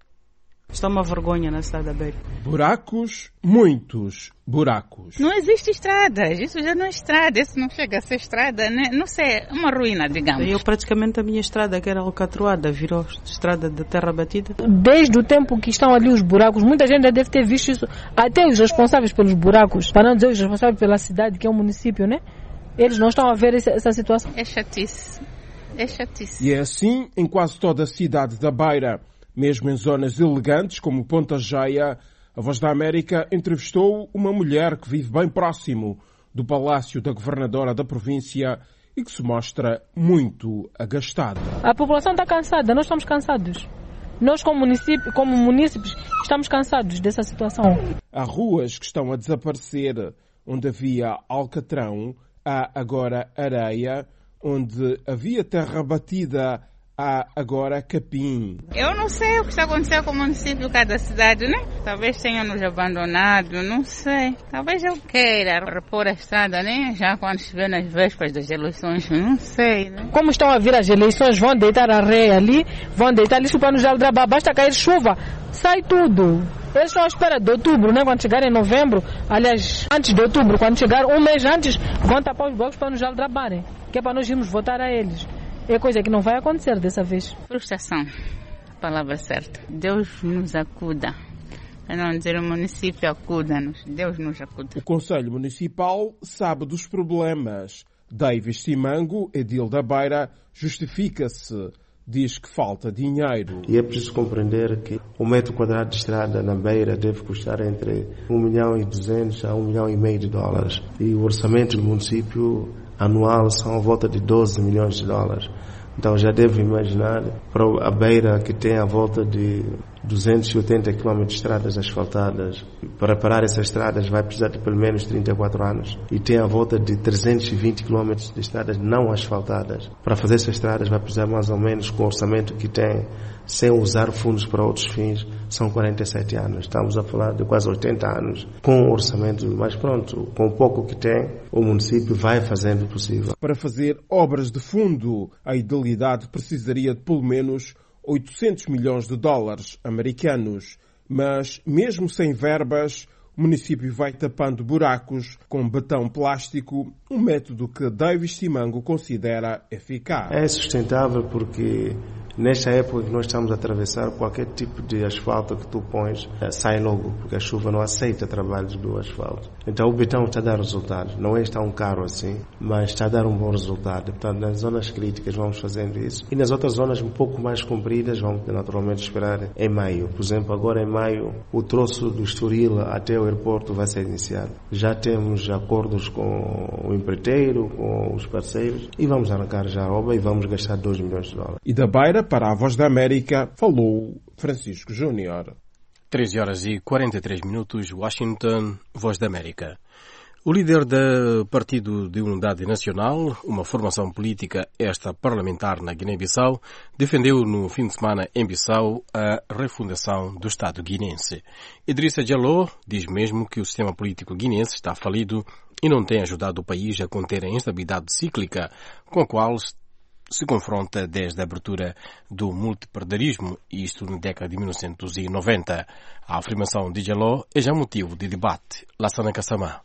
Está uma vergonha na cidade da Beira. Buracos, muitos buracos. Não existe estradas, isso já não é estrada, isso não chega a ser estrada, né? Não sei, uma ruína, digamos. Eu praticamente a minha estrada, que era alcatroada, virou estrada de terra batida. Desde o tempo que estão ali os buracos, muita gente já deve ter visto isso, até os responsáveis pelos buracos, para não dizer os responsáveis pela cidade, que é o município, né? Eles não estão a ver essa, essa situação. É chatice, é chatice. E é assim em quase toda a cidade da Beira. Mesmo em zonas elegantes como Ponta Jaia, a Voz da América entrevistou uma mulher que vive bem próximo do Palácio da Governadora da província e que se mostra muito agastada. A população está cansada, nós estamos cansados. Nós, como município, como munícipes, estamos cansados dessa situação. Há ruas que estão a desaparecer, onde havia alcatrão, há agora areia, onde havia terra batida, há agora capim. Eu não sei o que está acontecendo com o município cá da cidade, né? Talvez tenham nos abandonado, não sei. Talvez eu queira repor a estrada, né? Já quando estiver nas vésperas das eleições, não sei, né? Como estão a vir as eleições, vão deitar areia ali, vão deitar lixo para nos aldrabar, basta cair chuva, sai tudo. Eles estão à espera de outubro, né? Quando chegar em novembro, aliás, antes de outubro, quando chegar um mês antes, vão tapar os blocos para nos aldrabarem, que é para nós irmos votar a eles. É coisa que não vai acontecer dessa vez. Frustração, a palavra certa. Deus nos acuda. Para não dizer o município acuda-nos. Deus nos acuda. O Conselho Municipal sabe dos problemas. Davis Simango, edil da Beira, justifica-se. Diz que falta dinheiro. E é preciso compreender que o metro quadrado de estrada na Beira deve custar entre um milhão e duzentos a um milhão e meio de dólares. E o orçamento do município anual são a volta de doze milhões de dólares. Então já deve imaginar para a Beira, que tem a volta de duzentos e oitenta quilómetros de estradas asfaltadas. Para parar essas estradas vai precisar de pelo menos trinta e quatro anos. E tem a volta de trezentos e vinte quilómetros de estradas não asfaltadas. Para fazer essas estradas vai precisar mais ou menos, com o orçamento que tem, sem usar fundos para outros fins, são quarenta e sete anos. Estamos a falar de quase oitenta anos com o orçamento, mas pronto, com o pouco que tem, o município vai fazendo o possível. Para fazer obras de fundo, a idealidade precisaria de pelo menos oitocentos milhões de dólares americanos. Mas, mesmo sem verbas, o município vai tapando buracos com betão plástico, um método que Davis Simango considera eficaz. É sustentável porque nesta época que nós estamos a atravessar, qualquer tipo de asfalto que tu pões sai logo, porque a chuva não aceita trabalhos do asfalto. Então o betão está a dar resultados. Não é tão caro assim, mas está a dar um bom resultado. Portanto, nas zonas críticas vamos fazendo isso. E nas outras zonas um pouco mais compridas vamos naturalmente esperar em maio. Por exemplo, agora em maio, o troço do Estoril até o aeroporto vai ser iniciado. Já temos acordos com o empreiteiro, com os parceiros, e vamos arrancar já a obra e vamos gastar dois milhões de dólares. E da Beira, para a Voz da América, falou Francisco Júnior. treze horas e quarenta e três minutos, Washington, Voz da América. O líder do Partido de Unidade Nacional, uma formação política esta parlamentar na Guiné-Bissau, defendeu no fim de semana em Bissau a refundação do Estado guinense. Idrissa Diallo diz mesmo que o sistema político guinense está falido e não tem ajudado o país a conter a instabilidade cíclica com a qual se confronta desde a abertura do multipartidarismo, isto na década de mil novecentos e noventa. A afirmação de Diallo é já motivo de debate. Lassana Kassamá.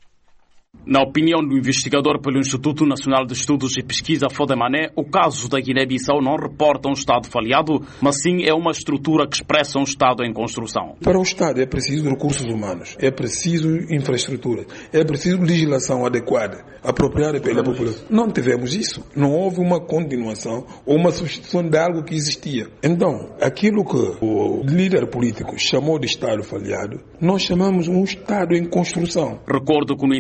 Na opinião do investigador pelo Instituto Nacional de Estudos e Pesquisa Fodemané, o caso da Guiné-Bissau não reporta um Estado falhado, mas sim é uma estrutura que expressa um Estado em construção. Para o Estado é preciso recursos humanos, é preciso infraestrutura, é preciso legislação adequada, apropriada pela população. Não tivemos isso. Não houve uma continuação ou uma substituição de algo que existia. Então, aquilo que o líder político chamou de Estado falhado, nós chamamos um Estado em construção. Recordo que no entendimento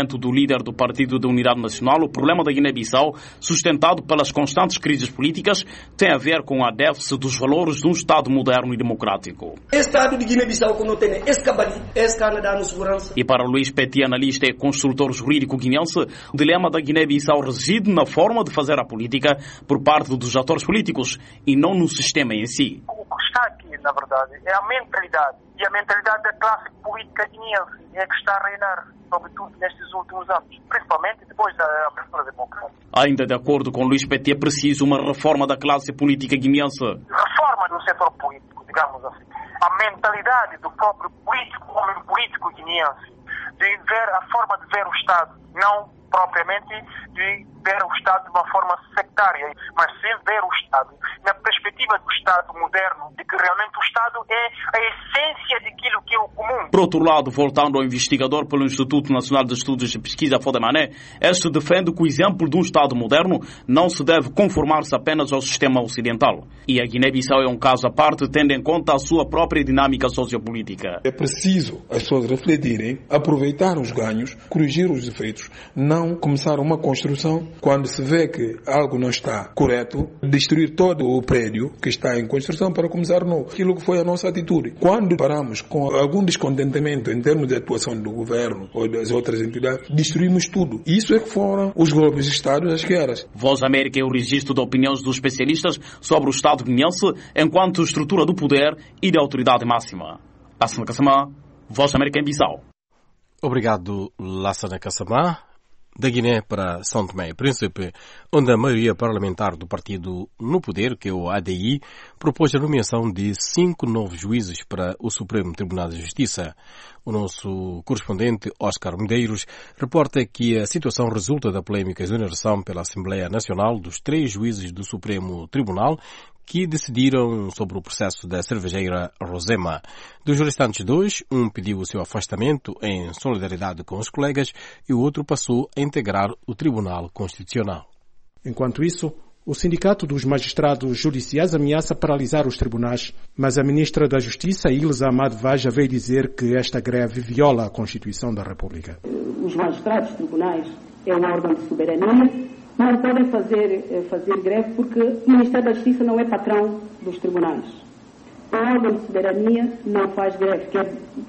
entendimento do líder do Partido da Unidade Nacional, o problema da Guiné-Bissau, sustentado pelas constantes crises políticas, tem a ver com a déficit dos valores de um Estado moderno e democrático. Estado de Guiné-Bissau que não tem esse cabali, esse Canadá no segurança. E para Luís Petit, analista e consultor jurídico guineense, o dilema da Guiné-Bissau reside na forma de fazer a política por parte dos atores políticos e não no sistema em si. O que está aqui, na verdade, é a mentalidade. E a mentalidade da classe política guineense é que está a reinar, sobretudo nestes últimos anos, principalmente depois da abertura democrática. Ainda de acordo com Luís Petit, é preciso uma reforma da classe política guineense. Reforma do setor político, digamos assim. A mentalidade do próprio político, homem político guineense, de ver a forma de ver o Estado, não propriamente de ver o Estado de uma forma sectária, mas sim ver o Estado na perspectiva do Estado moderno, de que realmente o Estado é a essência daquilo que é o comum. Por outro lado, voltando ao investigador pelo Instituto Nacional de Estudos e Pesquisa Fodemané, este defende que o exemplo de um Estado moderno não se deve conformar-se apenas ao sistema ocidental. E a Guiné-Bissau é um caso à parte, tendo em conta a sua própria dinâmica sociopolítica. É preciso as pessoas refletirem, aproveitar os ganhos, corrigir os defeitos, não começar uma construção quando se vê que algo não está correto, destruir todo o prédio que está em construção para começar novo. Aquilo que foi a nossa atitude. Quando paramos com algum descontentamento em termos de atuação do governo ou das outras entidades, destruímos tudo. Isso é que foram os golpes de Estado das guerras. Voz América é o registro de opiniões dos especialistas sobre o Estado guineense enquanto estrutura do poder e da autoridade máxima. Lassana Kassamá, Voz América em Bissau. Obrigado, Lassana Kassamá. Da Guiné para São Tomé e Príncipe, onde a maioria parlamentar do partido no poder, que é o A D I, propôs a nomeação de cinco novos juízes para o Supremo Tribunal de Justiça. O nosso correspondente, Oscar Medeiros, reporta que a situação resulta da polémica exoneração pela Assembleia Nacional dos três juízes do Supremo Tribunal que decidiram sobre o processo da cervejeira Rosema. Dos restantes dois, um pediu o seu afastamento em solidariedade com os colegas e o outro passou a integrar o Tribunal Constitucional. Enquanto isso, o Sindicato dos Magistrados Judiciais ameaça paralisar os tribunais, mas a Ministra da Justiça, Ilza Ahmad Vaja, veio dizer que esta greve viola a Constituição da República. Os magistrados tribunais é um órgão de soberania, não podem fazer, fazer greve porque o Ministério da Justiça não é patrão dos tribunais. O órgão de soberania não faz greve, que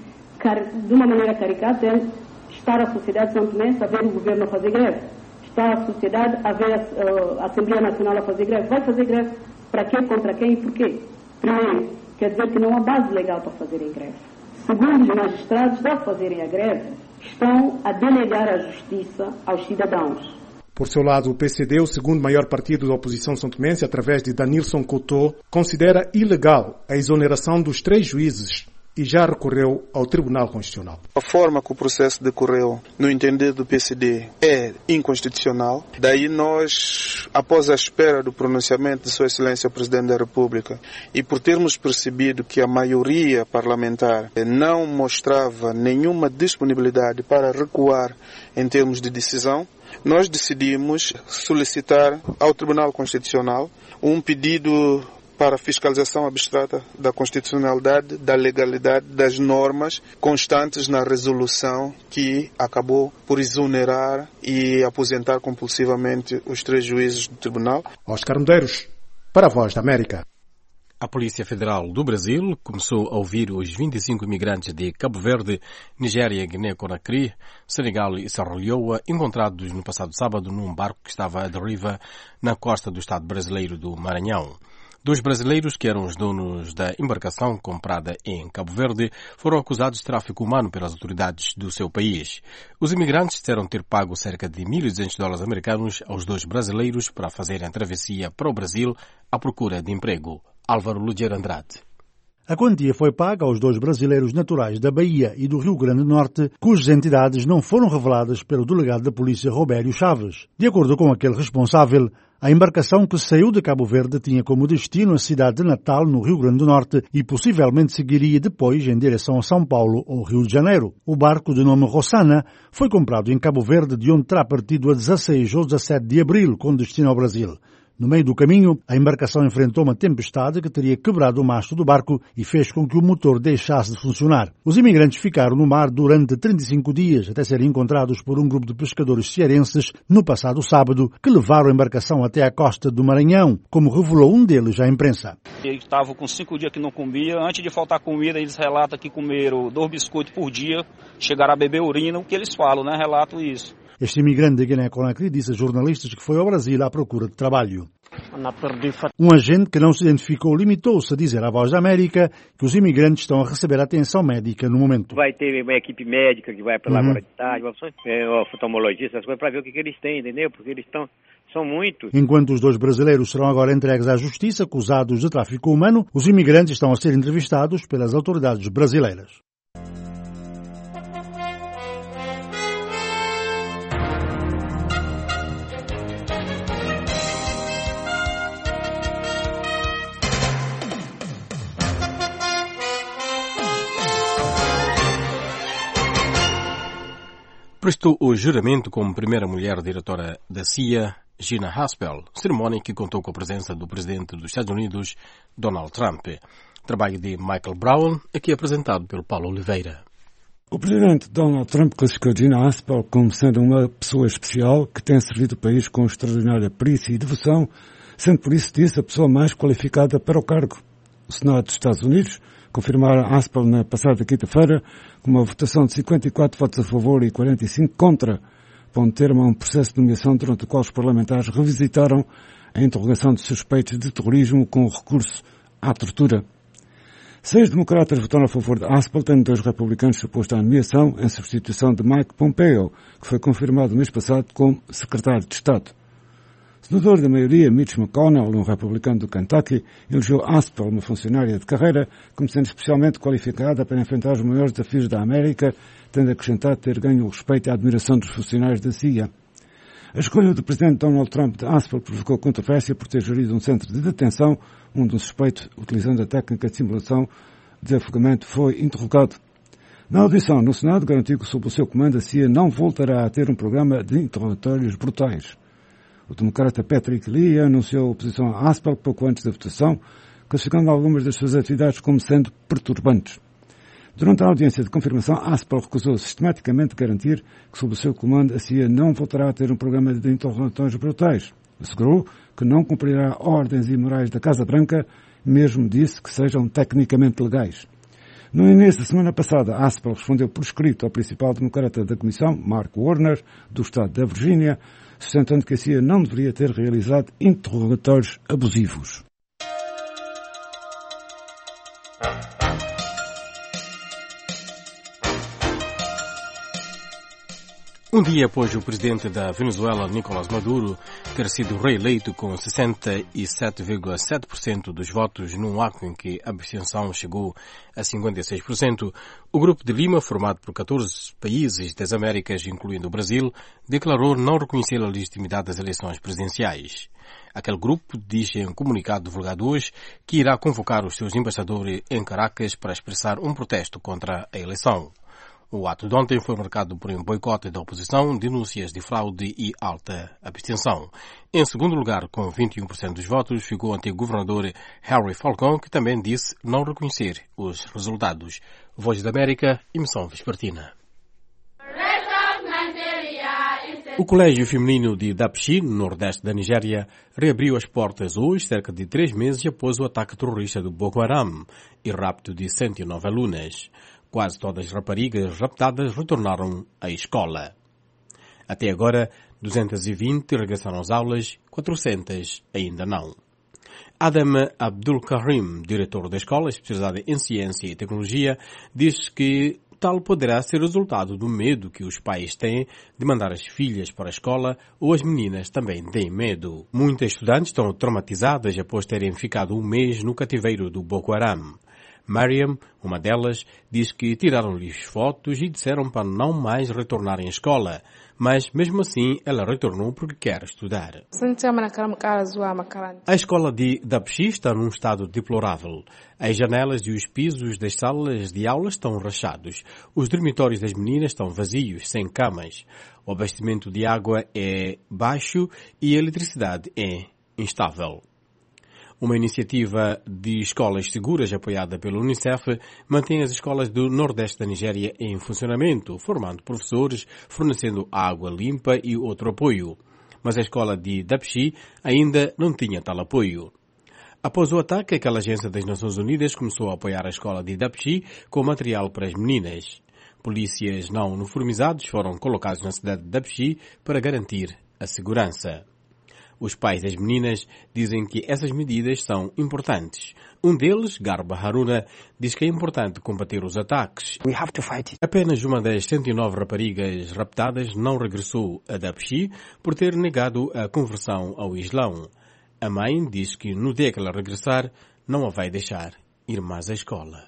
é, de uma maneira caricata, é estar a sociedade de São Tomé a ver o governo a fazer greve. Está a sociedade a ver a, a Assembleia Nacional a fazer greve. Vai fazer greve para quê, contra quem e porquê? Primeiro, quer dizer que não há base legal para fazerem greve. Segundo, os magistrados, ao fazerem a greve, estão a delegar a justiça aos cidadãos. Por seu lado, o P C D, o segundo maior partido da oposição são-tomense, através de Danilson Couto, considera ilegal a exoneração dos três juízes e já recorreu ao Tribunal Constitucional. A forma que o processo decorreu, no entender do P C D, é inconstitucional. Daí nós, após a espera do pronunciamento de Sua Excelência o Presidente da República, e por termos percebido que a maioria parlamentar não mostrava nenhuma disponibilidade para recuar em termos de decisão, nós decidimos solicitar ao Tribunal Constitucional um pedido para fiscalização abstrata da constitucionalidade, da legalidade, das normas constantes na resolução que acabou por exonerar e aposentar compulsivamente os três juízes do Tribunal. Oscar Medeiros, para a Voz da América. A Polícia Federal do Brasil começou a ouvir os vinte e cinco imigrantes de Cabo Verde, Nigéria, Guiné-Conakry, Senegal e Serra Leoa, encontrados no passado sábado num barco que estava à deriva na costa do estado brasileiro do Maranhão. Dois brasileiros, que eram os donos da embarcação comprada em Cabo Verde, foram acusados de tráfico humano pelas autoridades do seu país. Os imigrantes disseram ter pago cerca de mil e duzentos dólares americanos aos dois brasileiros para fazerem a travessia para o Brasil à procura de emprego. Álvaro Luger Andrade. A quantia foi paga aos dois brasileiros naturais da Bahia e do Rio Grande do Norte, cujas entidades não foram reveladas pelo delegado da polícia Robério Chaves. De acordo com aquele responsável, a embarcação que saiu de Cabo Verde tinha como destino a cidade de Natal, no Rio Grande do Norte, e possivelmente seguiria depois em direção a São Paulo ou Rio de Janeiro. O barco, de nome Rossana, foi comprado em Cabo Verde, de onde terá partido a dezasseis ou dezassete de abril, com destino ao Brasil. No meio do caminho, a embarcação enfrentou uma tempestade que teria quebrado o mastro do barco e fez com que o motor deixasse de funcionar. Os imigrantes ficaram no mar durante trinta e cinco dias, até serem encontrados por um grupo de pescadores cearenses no passado sábado, que levaram a embarcação até a costa do Maranhão, como revelou um deles à imprensa. Eles estavam com cinco dias que não comia. Antes de faltar comida, eles relatam que comeram dois biscoitos por dia, chegaram a beber urina, o que eles falam, né? Relato isso. Este imigrante da Guiné-Conakry disse a jornalistas que foi ao Brasil à procura de trabalho. Um agente que não se identificou limitou-se a dizer à Voz da América que os imigrantes estão a receber atenção médica no momento. Vai ter uma equipe médica que vai para lá uhum. agora de tarde, um oftalmologista, essas coisas, para ver o que, que eles têm, entendeu? Porque eles estão, são muitos. Enquanto os dois brasileiros serão agora entregues à justiça, acusados de tráfico humano, os imigrantes estão a ser entrevistados pelas autoridades brasileiras. Prestou o juramento como primeira mulher diretora da C I A, Gina Haspel, cerimónia que contou com a presença do presidente dos Estados Unidos, Donald Trump. Trabalho de Michael Brown, aqui apresentado pelo Paulo Oliveira. O presidente Donald Trump classificou Gina Haspel como sendo uma pessoa especial que tem servido o país com extraordinária perícia e devoção, sendo por isso disse a pessoa mais qualificada para o cargo. O Senado dos Estados Unidos confirmaram Haspel na passada quinta-feira com uma votação de cinquenta e quatro votos a favor e quarenta e cinco contra, pondo termo a um processo de nomeação durante o qual os parlamentares revisitaram a interrogação de suspeitos de terrorismo com recurso à tortura. Seis democratas votaram a favor de Haspel, tendo dois republicanos suposto à nomeação em substituição de Mike Pompeo, que foi confirmado no mês passado como secretário de Estado. O senador da maioria, Mitch McConnell, um republicano do Kentucky, elegeu Haspel, uma funcionária de carreira, como sendo especialmente qualificada para enfrentar os maiores desafios da América, tendo acrescentado ter ganho o respeito e a admiração dos funcionários da C I A. A escolha do presidente Donald Trump de Haspel provocou controvérsia por ter gerido um centro de detenção, onde um suspeito, utilizando a técnica de simulação de afogamento, foi interrogado. Na audição no Senado, garantiu que sob o seu comando a C I A não voltará a ter um programa de interrogatórios brutais. O democrata Patrick Lee anunciou oposição a Haspel pouco antes da votação, classificando algumas das suas atividades como sendo perturbantes. Durante a audiência de confirmação, Haspel recusou sistematicamente garantir que, sob o seu comando, a C I A não voltará a ter um programa de interrogatórios brutais. Assegurou que não cumprirá ordens imorais da Casa Branca, mesmo disse que sejam tecnicamente legais. No início da semana passada, Haspel respondeu por escrito ao principal democrata da Comissão, Mark Warner, do estado da Virgínia, sustentando que a C I A não deveria ter realizado interrogatórios abusivos. Um dia após o presidente da Venezuela, Nicolás Maduro, ter sido reeleito com sessenta e sete vírgula sete por cento dos votos num ato em que a abstenção chegou a cinquenta e seis por cento, o Grupo de Lima, formado por catorze países das Américas, incluindo o Brasil, declarou não reconhecer a legitimidade das eleições presidenciais. Aquele grupo diz em um comunicado divulgado hoje que irá convocar os seus embaixadores em Caracas para expressar um protesto contra a eleição. O ato de ontem foi marcado por um boicote da oposição, denúncias de fraude e alta abstenção. Em segundo lugar, com vinte e um por cento dos votos, ficou o antigo governador Harry Falcon, que também disse não reconhecer os resultados. Voz da América, emissão vespertina. O Colégio Feminino de Dapchi, no nordeste da Nigéria, reabriu as portas hoje, cerca de três meses após o ataque terrorista do Boko Haram e rapto de cento e nove alunas. Quase todas as raparigas raptadas retornaram à escola. Até agora, duzentas e vinte regressaram às aulas, quatrocentas ainda não. Adam Abdul Karim, diretor da escola especializada em ciência e tecnologia, diz que tal poderá ser resultado do medo que os pais têm de mandar as filhas para a escola, ou as meninas também têm medo. Muitas estudantes estão traumatizadas após terem ficado um mês no cativeiro do Boko Haram. Mariam, uma delas, diz que tiraram-lhes fotos e disseram para não mais retornarem à escola, mas mesmo assim ela retornou porque quer estudar. A escola de Dapchi está num estado deplorável. As janelas e os pisos das salas de aula estão rachados. Os dormitórios das meninas estão vazios, sem camas. O abastecimento de água é baixo e a eletricidade é instável. Uma iniciativa de escolas seguras apoiada pela Unicef mantém as escolas do Nordeste da Nigéria em funcionamento, formando professores, fornecendo água limpa e outro apoio. Mas a escola de Dapchi ainda não tinha tal apoio. Após o ataque, aquela agência das Nações Unidas começou a apoiar a escola de Dapchi com material para as meninas. Polícias não uniformizados foram colocados na cidade de Dapchi para garantir a segurança. Os pais das meninas dizem que essas medidas são importantes. Um deles, Garba Haruna, diz que é importante combater os ataques. We have to fight it. Apenas uma das cento e nove raparigas raptadas não regressou a Dapchi por ter negado a conversão ao Islão. A mãe diz que no dia que ela regressar, não a vai deixar ir mais à escola.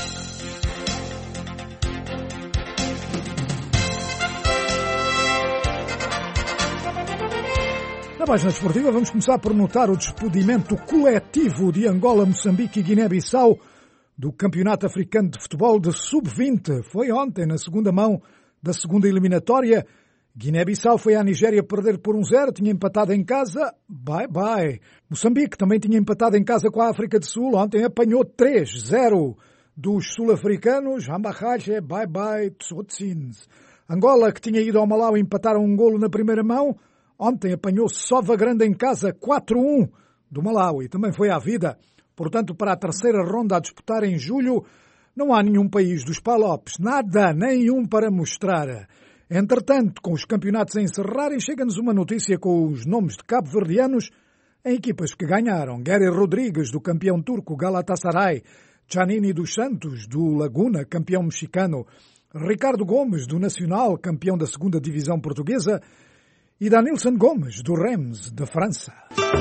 Na página desportiva vamos começar por notar o despedimento coletivo de Angola, Moçambique e Guiné-Bissau do Campeonato Africano de Futebol de sub vinte. Foi ontem, na segunda mão da segunda eliminatória. Guiné-Bissau foi à Nigéria perder por um zero, tinha empatado em casa, bye bye. Moçambique também tinha empatado em casa com a África do Sul, ontem apanhou três zero dos sul-africanos, Hambahache, bye bye, Tsotsins. Angola, que tinha ido ao Malau e empataram um golo na primeira mão, ontem apanhou Sova Grande em casa, quatro a um do Malawi. Também foi à vida. Portanto, para a terceira ronda a disputar em julho, não há nenhum país dos Palopes. Nada, nenhum para mostrar. Entretanto, com os campeonatos a encerrarem, chega-nos uma notícia com os nomes de cabo-verdianos em equipas que ganharam. Gary Rodrigues, do campeão turco Galatasaray. Giannini dos Santos, do Laguna, campeão mexicano. Ricardo Gomes, do Nacional, campeão da segunda divisão portuguesa. E Danilson Gomes, do Reims, de França.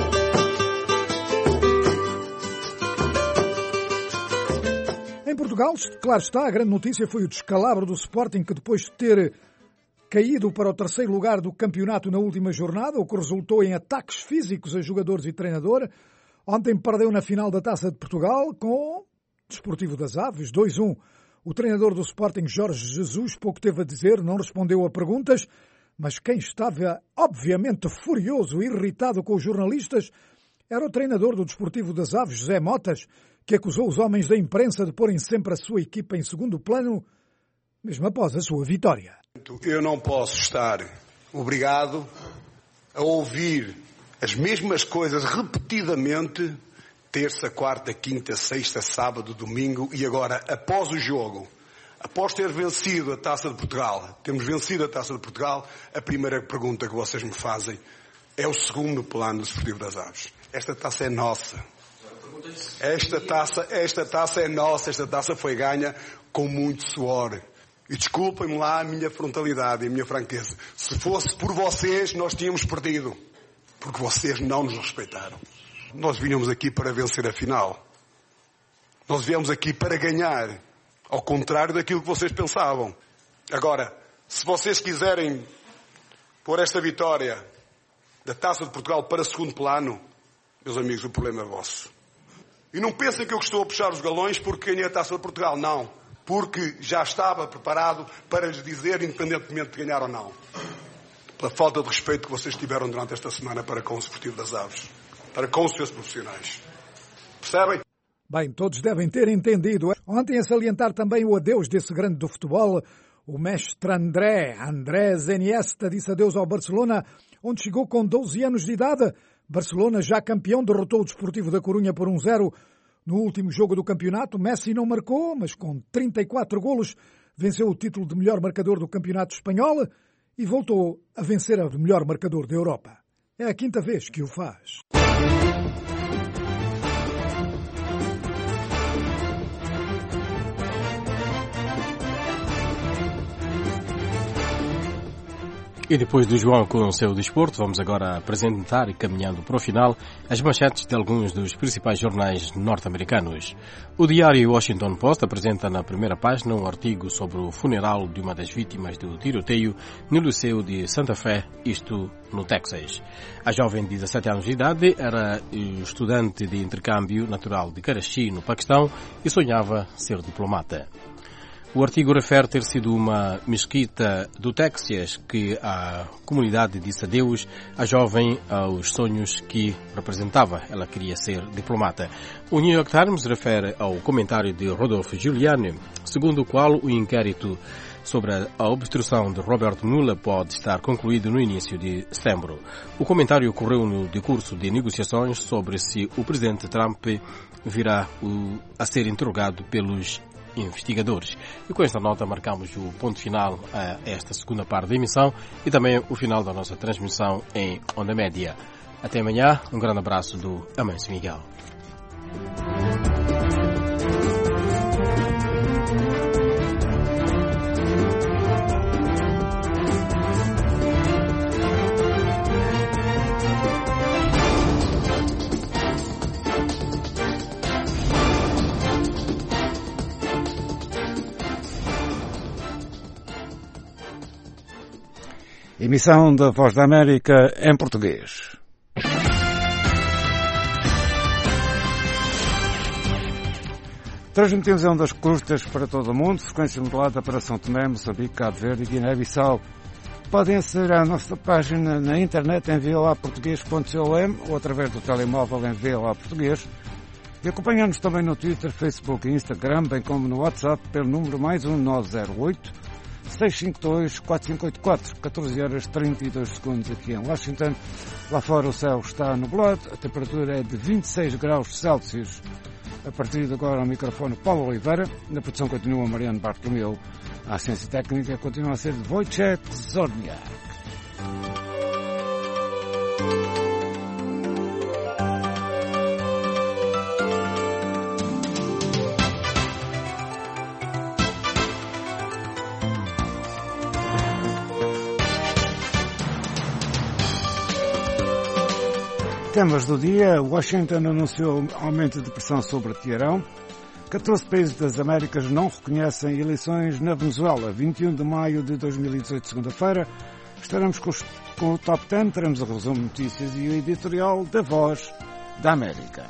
Em Portugal, claro está, a grande notícia foi o descalabro do Sporting, que depois de ter caído para o terceiro lugar do campeonato na última jornada, o que resultou em ataques físicos a jogadores e treinador, ontem perdeu na final da Taça de Portugal com o Desportivo das Aves, dois a um. O treinador do Sporting, Jorge Jesus, pouco teve a dizer, não respondeu a perguntas, mas quem estava, obviamente, furioso e irritado com os jornalistas era o treinador do Desportivo das Aves, José Motas, que acusou os homens da imprensa de porem sempre a sua equipa em segundo plano, mesmo após a sua vitória. Eu não posso estar obrigado a ouvir as mesmas coisas repetidamente, terça, quarta, quinta, sexta, sábado, domingo, e agora, após o jogo, após ter vencido a Taça de Portugal, temos vencido a Taça de Portugal, a primeira pergunta que vocês me fazem é o segundo plano do Desportivo das Aves. Esta taça é nossa. Esta taça, esta taça é nossa. Esta taça foi ganha com muito suor. E desculpem-me lá a minha frontalidade e a minha franqueza. Se fosse por vocês, nós tínhamos perdido. Porque vocês não nos respeitaram. Nós vinhamos aqui para vencer a final. Nós viemos aqui para ganhar. Ao contrário daquilo que vocês pensavam. Agora, se vocês quiserem pôr esta vitória da Taça de Portugal para segundo plano, meus amigos, o problema é vosso. E não pensem que eu estou a puxar os galões porque ganhei a Taça de Portugal. Não. Porque já estava preparado para lhes dizer, independentemente de ganhar ou não. Pela falta de respeito que vocês tiveram durante esta semana para com o Desportivo das Aves. Para com os seus profissionais. Percebem? Bem, todos devem ter entendido. Ontem a salientar também o adeus desse grande do futebol, o mestre André, Andrés Iniesta, disse adeus ao Barcelona, onde chegou com doze anos de idade. Barcelona, já campeão, derrotou o Desportivo da Corunha por um zero no último jogo do campeonato. Messi não marcou, mas com trinta e quatro golos venceu o título de melhor marcador do campeonato espanhol e voltou a vencer a de melhor marcador da Europa. É a quinta vez que o faz. E depois do João com o seu desporto, vamos agora apresentar, e caminhando para o final, as manchetes de alguns dos principais jornais norte-americanos. O diário Washington Post apresenta na primeira página um artigo sobre o funeral de uma das vítimas do tiroteio no Liceu de Santa Fé, isto no Texas. A jovem de dezassete anos de idade era estudante de intercâmbio natural de Karachi, no Paquistão, e sonhava ser diplomata. O artigo refere ter sido uma mesquita do Texas que a comunidade disse adeus à jovem aos sonhos que representava. Ela queria ser diplomata. O New York Times refere ao comentário de Rodolfo Giuliani, segundo o qual o inquérito sobre a obstrução de Robert Mueller pode estar concluído no início de setembro. O comentário ocorreu no decurso de negociações sobre se o presidente Trump virá a ser interrogado pelos investigadores. E com esta nota marcamos o ponto final a esta segunda parte da emissão e também o final da nossa transmissão em onda média. Até amanhã, um grande abraço do Amancio Miguel. Emissão da Voz da América em português. Transmitimos em ondas curtas para todo o mundo, frequência modulada para São Tomé, Moçambique, Cabo Verde e Guiné-Bissau. Podem aceder à nossa página na internet em v o a português ponto com ou através do telemóvel em v o a português. E acompanham-nos também no Twitter, Facebook e Instagram, bem como no WhatsApp pelo número mais um nove zero oito, seis cinco dois, quatro cinco oito quatro, catorze horas e trinta e dois segundos aqui em Washington. Lá fora o céu está nublado, a temperatura é de vinte e seis graus Celsius. A partir de agora, o microfone Paulo Oliveira. Na produção continua Mariano Bartolomeu. A assistência técnica continua a ser de Wojciech Zorniak. Temas do dia. Washington anunciou aumento de pressão sobre Teherão. catorze países das Américas não reconhecem eleições na Venezuela. vinte e um de maio de dois mil e dezoito, segunda-feira. Estaremos com, os, com o Top dez, teremos o resumo de notícias e o editorial da Voz da América.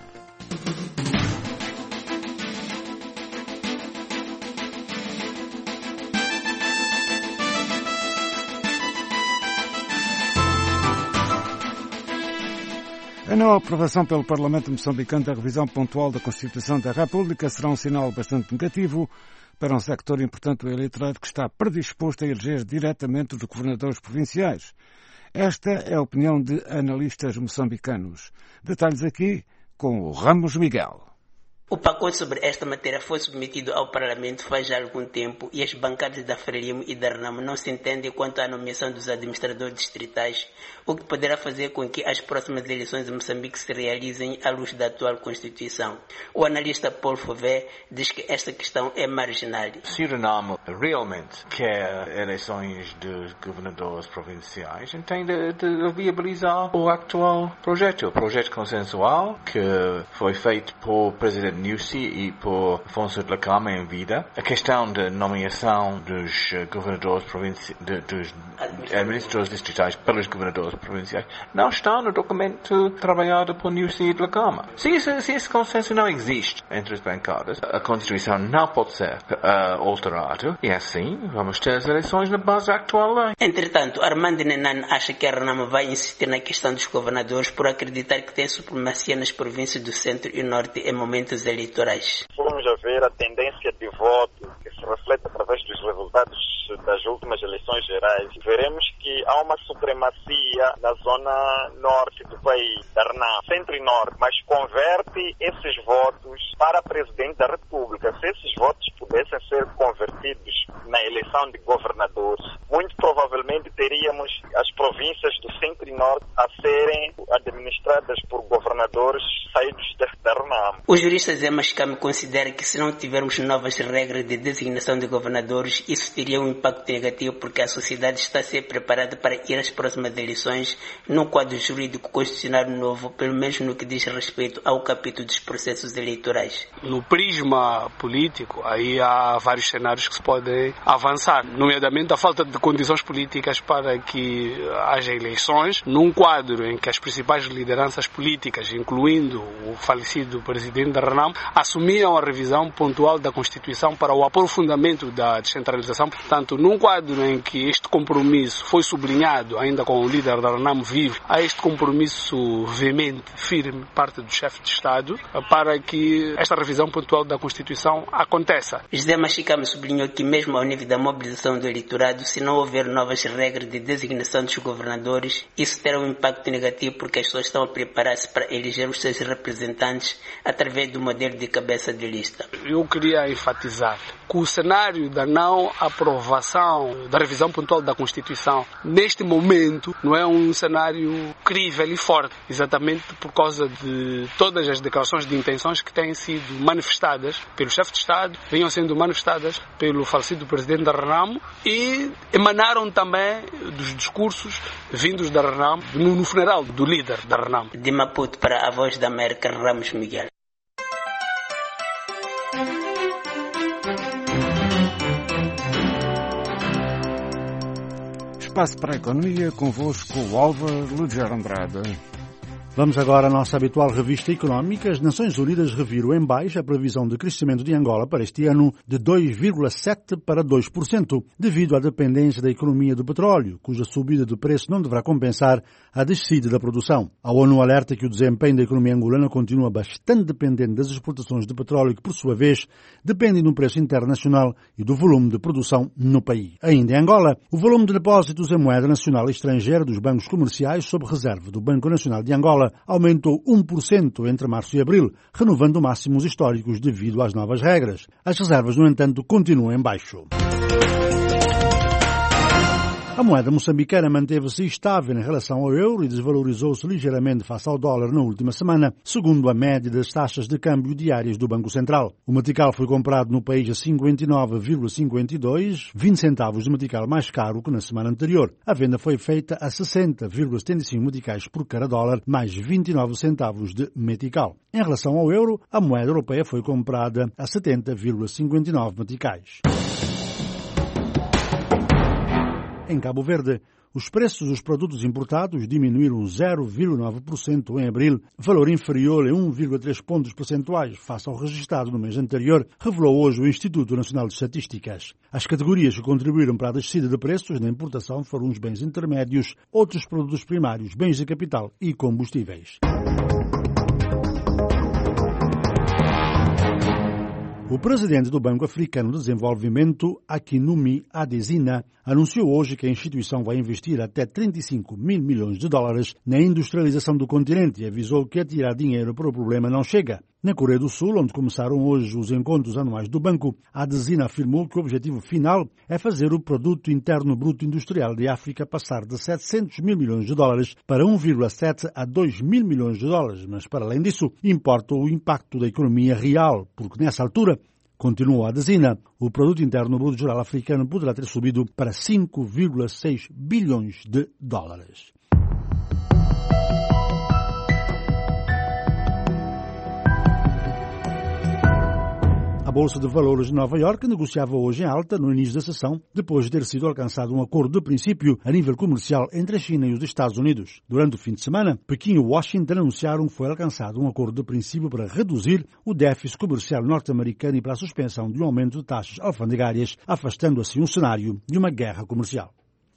A não aprovação pelo Parlamento moçambicano da revisão pontual da Constituição da República será um sinal bastante negativo para um sector importante do eleitorado que está predisposto a eleger diretamente os governadores provinciais. Esta é a opinião de analistas moçambicanos. Detalhes aqui com o Ramos Miguel. O pacote sobre esta matéria foi submetido ao Parlamento faz já algum tempo e as bancadas da Frelimo e da Renamo não se entendem quanto à nomeação dos administradores distritais, o que poderá fazer com que as próximas eleições de Moçambique se realizem à luz da atual Constituição. O analista Paul Fauvet diz que esta questão é marginal. Se o Renamo realmente quer eleições de governadores provinciais, tem de, de viabilizar o atual projeto, o projeto consensual que foi feito por presidente Nussi e por Afonso Dhlakama em vida. A questão da nomeação dos governadores provinciais, de, dos administradores distritais pelos governadores provinciais, não está no documento trabalhado por Nussi e Dhlakama. Se, esse, se esse consenso não existe entre as bancadas, a Constituição não pode ser uh, alterada e assim vamos ter as eleições na base da atual lei. Entretanto, Armando Nenan acha que a Renamo vai insistir na questão dos governadores por acreditar que tem supremacia nas províncias do centro e norte em momentos eleitorais. Vamos a ver a tendência de voto que se reflete através dos resultados das últimas eleições gerais. Veremos que há uma supremacia na zona norte do país, da Renamo, centro e norte, mas converte esses votos para presidente da República. Se esses votos pudessem ser convertidos na eleição de governadores, muito provavelmente teríamos as províncias do centro e norte a serem administradas por governadores saídos da Renamo. O jurista Zé Mascame considera que se não tivermos novas regras de designação de governadores, isso teria um impacto negativo porque a sociedade está a ser preparada preparada para ir às próximas eleições num quadro jurídico constitucional novo, pelo menos no que diz respeito ao capítulo dos processos eleitorais? No prisma político, aí há vários cenários que se podem avançar, nomeadamente a falta de condições políticas para que haja eleições, num quadro em que as principais lideranças políticas, incluindo o falecido presidente da RENAM, assumiam a revisão pontual da Constituição para o aprofundamento da descentralização. Portanto, num quadro em que este compromisso foi sublinhado, ainda com o líder da RENAM vivo, há este compromisso veemente, firme, parte do chefe de Estado, para que esta revisão pontual da Constituição aconteça. José Machicama sublinhou que mesmo ao nível da mobilização do eleitorado, se não houver novas regras de designação dos governadores, isso terá um impacto negativo porque as pessoas estão a preparar-se para eleger os seus representantes através do modelo de cabeça de lista. Eu queria enfatizar que o cenário da não aprovação da revisão pontual da Constituição neste momento não é um cenário crível e forte, exatamente por causa de todas as declarações de intenções que têm sido manifestadas pelo chefe de Estado, venham sendo manifestadas pelo falecido presidente da RENAM e emanaram também dos discursos vindos da RENAM no, no funeral do líder da RENAM. De Maputo para a Voz da América, Ramos Miguel. Espaço para a Economia, convosco o Álvaro Luger Andrade. Vamos agora à nossa habitual revista económica. As Nações Unidas reviram em baixa a previsão de crescimento de Angola para este ano de dois vírgula sete para dois por cento, devido à dependência da economia do petróleo, cuja subida de preço não deverá compensar a descida da produção. A ONU alerta que o desempenho da economia angolana continua bastante dependente das exportações de petróleo, que por sua vez dependem do preço internacional e do volume de produção no país. Ainda em Angola, o volume de depósitos em moeda nacional e estrangeira dos bancos comerciais sob reserva do Banco Nacional de Angola aumentou um por cento entre março e abril, renovando máximos históricos devido às novas regras. As reservas, no entanto, continuam em baixo. A moeda moçambicana manteve-se estável em relação ao euro e desvalorizou-se ligeiramente face ao dólar na última semana, segundo a média das taxas de câmbio diárias do Banco Central. O metical foi comprado no país a cinquenta e nove vírgula cinquenta e dois, vinte centavos de metical mais caro que na semana anterior. A venda foi feita a sessenta vírgula setenta e cinco meticais por cada dólar, mais vinte e nove centavos de metical. Em relação ao euro, a moeda europeia foi comprada a setenta vírgula cinquenta e nove meticais. Em Cabo Verde, os preços dos produtos importados diminuíram zero vírgula nove por cento em abril, valor inferior em um vírgula três pontos percentuais face ao registrado no mês anterior, revelou hoje o Instituto Nacional de Estatísticas. As categorias que contribuíram para a descida de preços na importação foram os bens intermédios, outros produtos primários, bens de capital e combustíveis. O presidente do Banco Africano de Desenvolvimento, Akinwumi Adesina, anunciou hoje que a instituição vai investir até trinta e cinco mil milhões de dólares na industrialização do continente e avisou que atirar dinheiro para o problema não chega. Na Coreia do Sul, onde começaram hoje os encontros anuais do banco, Adesina afirmou que o objetivo final é fazer o produto interno bruto industrial de África passar de setecentos mil milhões de dólares para um vírgula sete a dois mil milhões de dólares, mas para além disso, importa o impacto da economia real, porque nessa altura, continuou Adesina, o produto interno bruto geral africano poderá ter subido para cinco vírgula seis bilhões de dólares. A Bolsa de Valores de Nova Iorque negociava hoje em alta no início da sessão, depois de ter sido alcançado um acordo de princípio a nível comercial entre a China e os Estados Unidos. Durante o fim de semana, Pequim e Washington anunciaram que foi alcançado um acordo de princípio para reduzir o déficit comercial norte-americano e para a suspensão de um aumento de taxas alfandegárias, afastando assim um cenário de uma guerra comercial.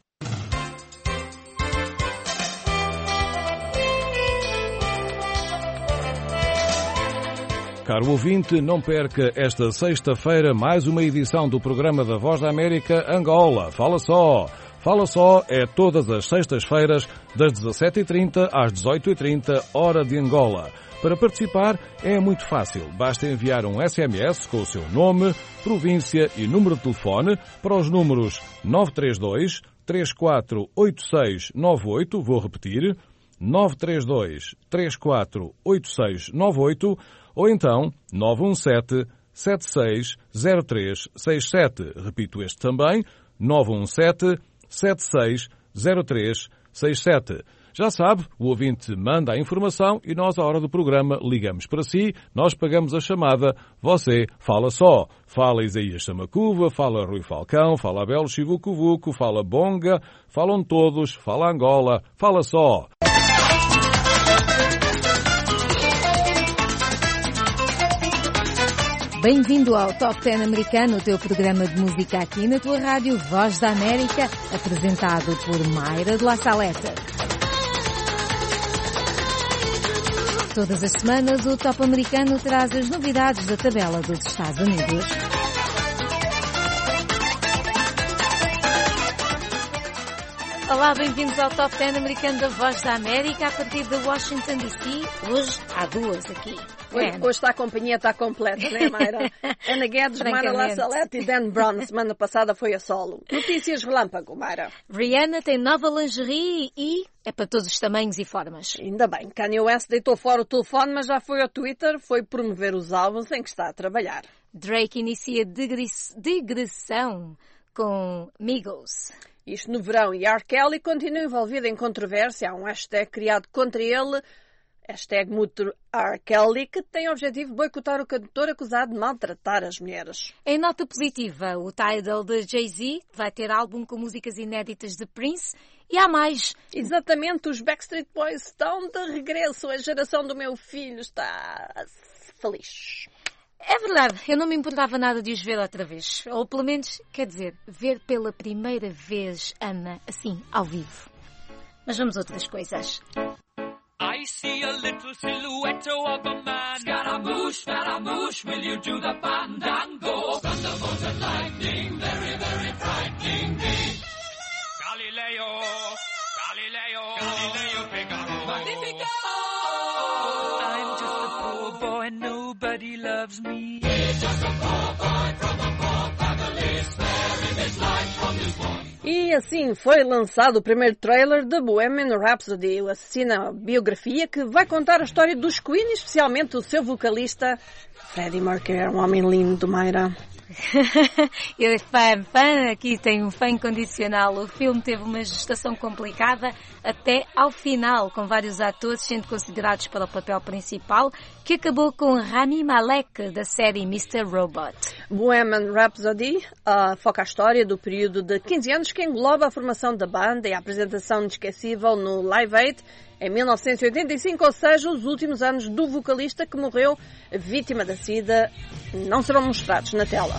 Caro ouvinte, não perca esta sexta-feira mais uma edição do programa da Voz da América Angola. Fala só! Fala só é todas as sextas-feiras, das dezassete e trinta às dezoito e trinta, hora de Angola. Para participar é muito fácil. Basta enviar um S M S com o seu nome, província e número de telefone para os números nove três dois, três quatro oito seis nove oito, vou repetir, nove três dois, três quatro oito seis nove oito, ou então nove um sete, sete seis zero três seis sete. Repito este também, nove um sete, sete seis zero três seis sete. Já sabe, o ouvinte manda a informação e nós, à hora do programa, ligamos para si, nós pagamos a chamada, você fala só. Fala Isaías Samacuva, fala Rui Falcão, fala Abel Chivucovuco, fala Bonga, falam todos, fala Angola, fala só. Bem-vindo ao Top dez americano, o teu programa de música aqui na tua rádio Voz da América, apresentado por Mayra de La Saleta. Todas as semanas, o Top americano traz as novidades da tabela dos Estados Unidos. Olá, bem-vindos ao Top dez americano da Voz da América, a partir de Washington, D C. Hoje há duas aqui. Hoje, hoje está a companhia está completa, não é, Mayra? Ana Guedes, Mayra La Saleta e Dan Brown. Na semana passada foi a solo. Notícias relâmpago, Mayra. Rihanna tem nova lingerie e é para todos os tamanhos e formas. Ainda bem. Kanye West deitou fora o telefone, mas já foi ao Twitter, foi promover os álbuns em que está a trabalhar. Drake inicia digressão com Migos. Isto no verão. E R. Kelly continua envolvido em controvérsia. Há um hashtag criado contra ele, hashtag Muto R. Kelly, que tem o objetivo de boicotar o cantor acusado de maltratar as mulheres. Em nota positiva, o Tidal de Jay-Z vai ter álbum com músicas inéditas de Prince e há mais. Exatamente, os Backstreet Boys estão de regresso. A geração do meu filho está feliz. É verdade, eu não me importava nada de os ver outra vez. Ou pelo menos, quer dizer, ver pela primeira vez Ana, assim, ao vivo. Mas vamos a outras coisas. I see a little silhouette of a man. Scaramouche, Scaramouche, will you do the fandango? Thunderbolt and lightning, very, very frightening me. Galileo, Galileo, Galileo Figaro. Magnifico! I'm just a poor boy, nobody loves me. He's just a poor boy from a poor family, sparing his life from his one. E assim foi lançado o primeiro trailer de Bohemian Rhapsody, a assassina biografia que vai contar a história dos Queen, e especialmente o seu vocalista, Freddie Mercury. Era um homem lindo, Mayra. Eu fã, fã, aqui tem um fã incondicional. O filme teve uma gestação complicada até ao final, com vários atores sendo considerados para o papel principal, que acabou com Rami Malek, da série mister Robot. Bohemian Rhapsody uh, foca a história do período de quinze anos que engloba a formação da banda e a apresentação inesquecível no Live Aid em mil novecentos e oitenta e cinco, ou seja, os últimos anos do vocalista que morreu vítima da SIDA não serão mostrados na tela.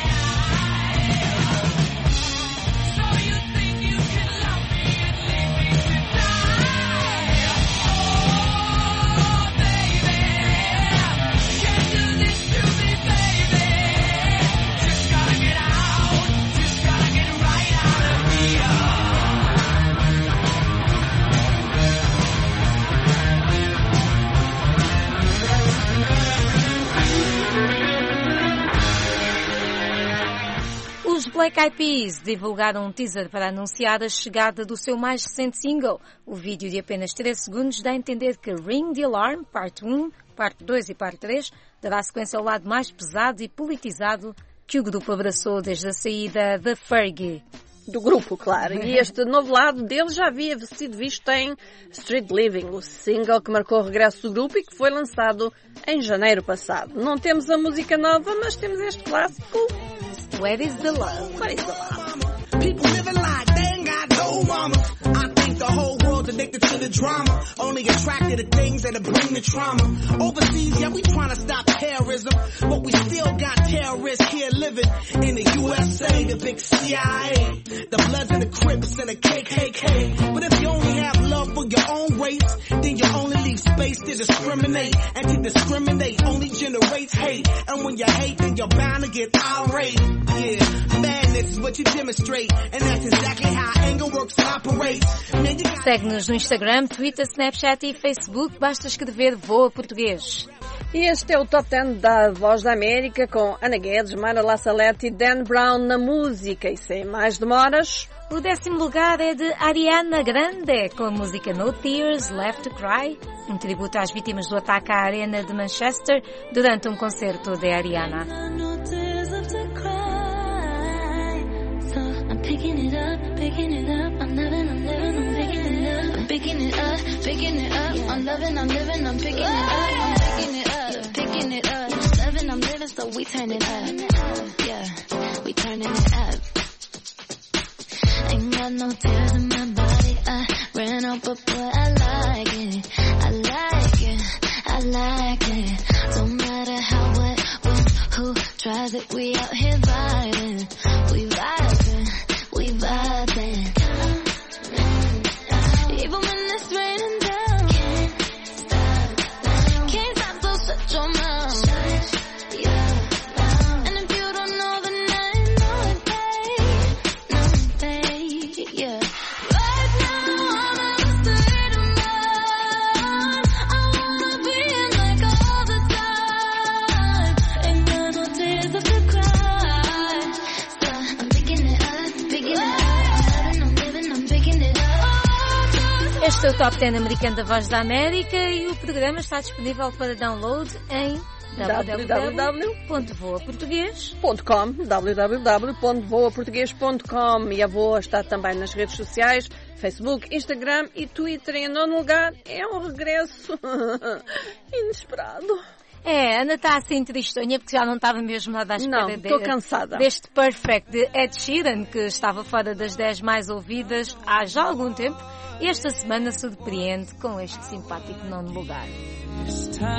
Os Black Eyed Peas divulgaram um teaser para anunciar a chegada do seu mais recente single. O vídeo de apenas três segundos dá a entender que Ring the Alarm, parte um, parte dois e parte três, dará sequência ao lado mais pesado e politizado que o grupo abraçou desde a saída da Fergie. Do grupo, claro. E este novo lado dele já havia sido visto em Street Living, o single que marcou o regresso do grupo e que foi lançado em janeiro passado. Não temos a música nova, mas temos este clássico. Where is the love? Where is the love? People living like they ain't got no mama. I think the whole world's addicted to the drama. Only attracted to things that bring the trauma. Overseas, yeah, we trying to stop terrorism. But we still got terrorists here living in the U S A, the big C I A. The Bloods and the Crips and the K K K. But if you only have love for your own race, then you only leave space to discriminate. And to discriminate only generates hate. And when you hate, then you're bound to get irate. Yeah, madness is what you demonstrate. And that's exactly how anger works and operates. Segue-nos no Instagram, Twitter, Snapchat e Facebook. Basta escrever Voa Português. E este é o Top dez da Voz da América com Ana Guedes, Mayra La Saleta e Dan Brown na música. E sem mais demoras... O décimo lugar é de Ariana Grande, com a música No Tears Left to Cry, um tributo às vítimas do ataque à Arena de Manchester durante um concerto de Ariana. picking it up, picking it up. I'm loving, I'm living, I'm picking it up. I'm picking it up, picking it up. I'm loving, I'm living, I'm picking it up. I'm picking it up, picking it up. I'm loving, I'm living, so we turn it up. Yeah, we turning it up. Ain't got no tears in my body. I ran out, but boy, I like it. I like it, I like it. Don't matter how, what, when, who tries it. We out here vibing, we vibing, we vibing. Even when it's raining down, can't stop, can't stop, so shut your mouth. Shut your mouth. And if you don't know, then I know it, babe, no, babe, yeah. Right now, I'm at the state of mind. I wanna be in like all the time. Ain't got no tears left to cry. So I'm picking it up, picking it up. I'm loving, I'm living, I'm picking it up. Este é o Top dez americano da Voz da América e o programa está disponível para download em w w w ponto voa português ponto com, w w w ponto voa português ponto com. E a Voa está também nas redes sociais, Facebook, Instagram e Twitter. Em nono lugar, é um regresso inesperado. É, Ana está assim tristonha porque já não estava mesmo nada à espera. Não, estou cansada. Deste Perfect de Ed Sheeran, que estava fora das dez mais ouvidas há já algum tempo. E esta semana surpreende com este simpático nono lugar. It's time,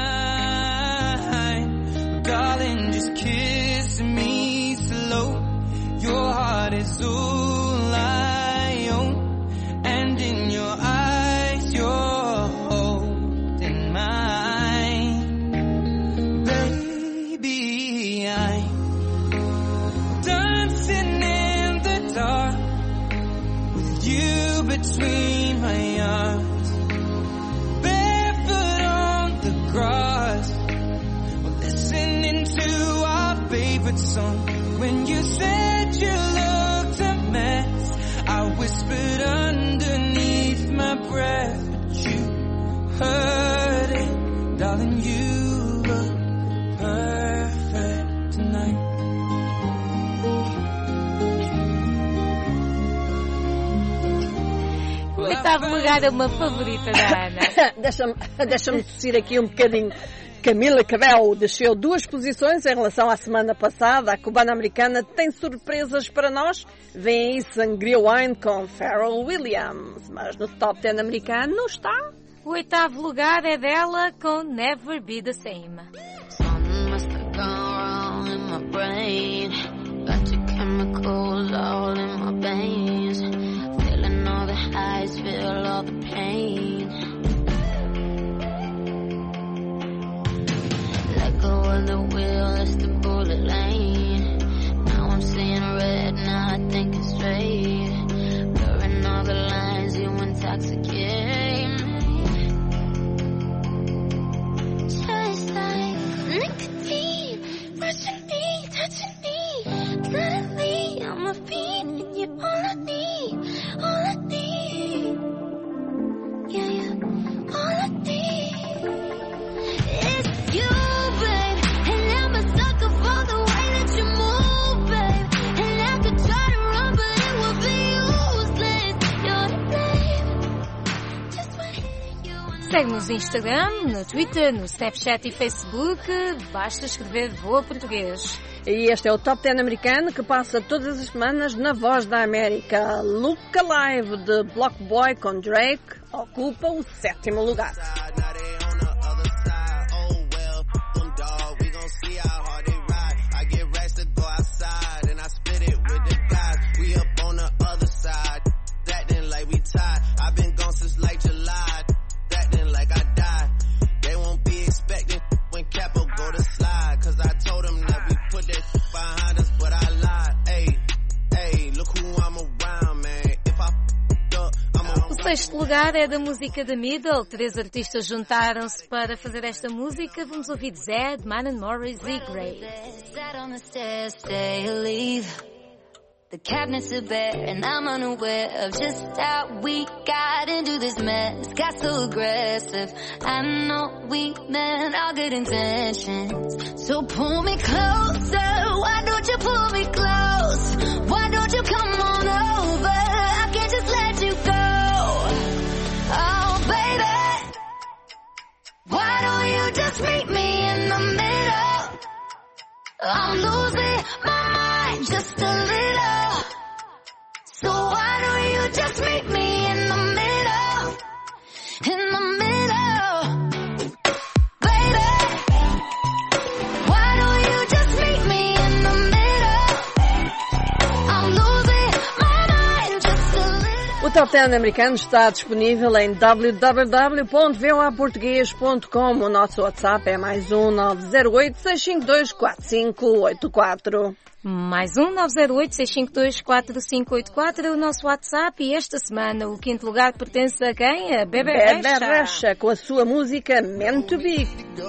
darling, just kiss me slow. Your heart is all I own, and in your eyes you're holding mine. Baby, I'm dancing in the dark with you between my arms, barefoot on the grass, we're listening to our favorite song. When you said you looked a mess, I whispered underneath my breath, but you heard it, darling, you look perfect tonight. O oitavo lugar é uma favorita da Ana. Deixa-me deixa-me dizer aqui um bocadinho. Camila Cabello desceu duas posições em relação à semana passada. A cubana-americana tem surpresas para nós. Vem aí Sangria Wine com Pharrell Williams. Mas no top dez americano não está. O oitavo lugar é dela com Never Be The Same. Something must have gone wrong in my brain. Got your chemicals all in my veins. Feeling all the highs, feel all the pain. Let go of the wheel, it's the bullet lane. Now I'm seeing red, now I think it's straight. Blurring all the lines, you intoxicate me. Tastes like nicotine, rushing me, touching me. Suddenly I'm a fiend, and you're all I need, all I need. Yeah, yeah, all I need is you. Segue-nos no Instagram, no Twitter, no Snapchat e Facebook. Basta escrever Voa Português. E este é o Top dez americano que passa todas as semanas na Voz da América. Look Alive de Block Boy com Drake ocupa o sétimo lugar. O sexto lugar é da música da Middle. Três artistas juntaram-se para fazer esta música. Vamos ouvir Zed, Manon Morris e Grey. The cabinets are bare and I'm unaware of just how we got into this mess. Got so aggressive. I know we meant all good intentions. So pull me closer. Why don't you pull me close? Why don't don't you come on over? I can't just let you go. Oh, baby, why don't you just meet me in the middle? I'm losing my mind just a little. So why don't you just meet me in the middle? In the middle, baby. Why don't you just meet me in the middle? I'm losing my mind just a little. O Top dez americano está disponível em w w w ponto voa português ponto com. O nosso WhatsApp é mais um nove zero oito, seis cinco dois, quatro cinco oito quatro. Mais um nove zero oito, seis cinco dois, quatro cinco oito quatro é o nosso WhatsApp e esta semana o quinto lugar pertence a quem? A Bebe Rexha. Rexha com a sua música Meant to Be.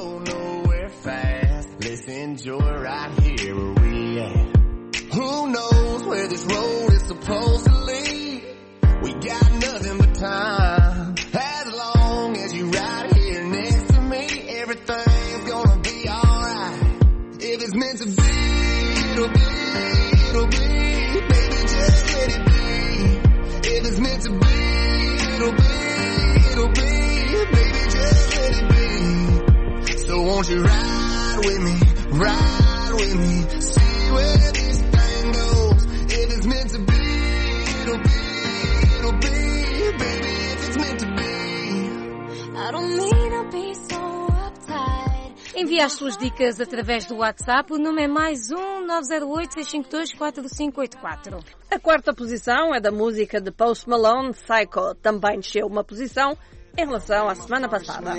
Let's enjoy right here where we at. Who knows where this road is supposed to lead? We got nothing but time. As long as you right here next to me, everything's gonna be alright. If it's meant to be, it'll be, it'll be, baby, just let it be. If it's meant to be, it'll be, it'll be, baby, just let it be. So won't you ride with me, ride with me, see where this thing goes. If it's meant to be, it'll be, it'll be, baby, if it's meant to be. I don't mean to be so uptight. Envie as suas dicas através do WhatsApp. O número é mais um nove zero oito, seis cinco dois, quatro cinco oito quatro. A quarta posição é da música de Post Malone, Psycho. Também desceu uma posição em relação à semana passada.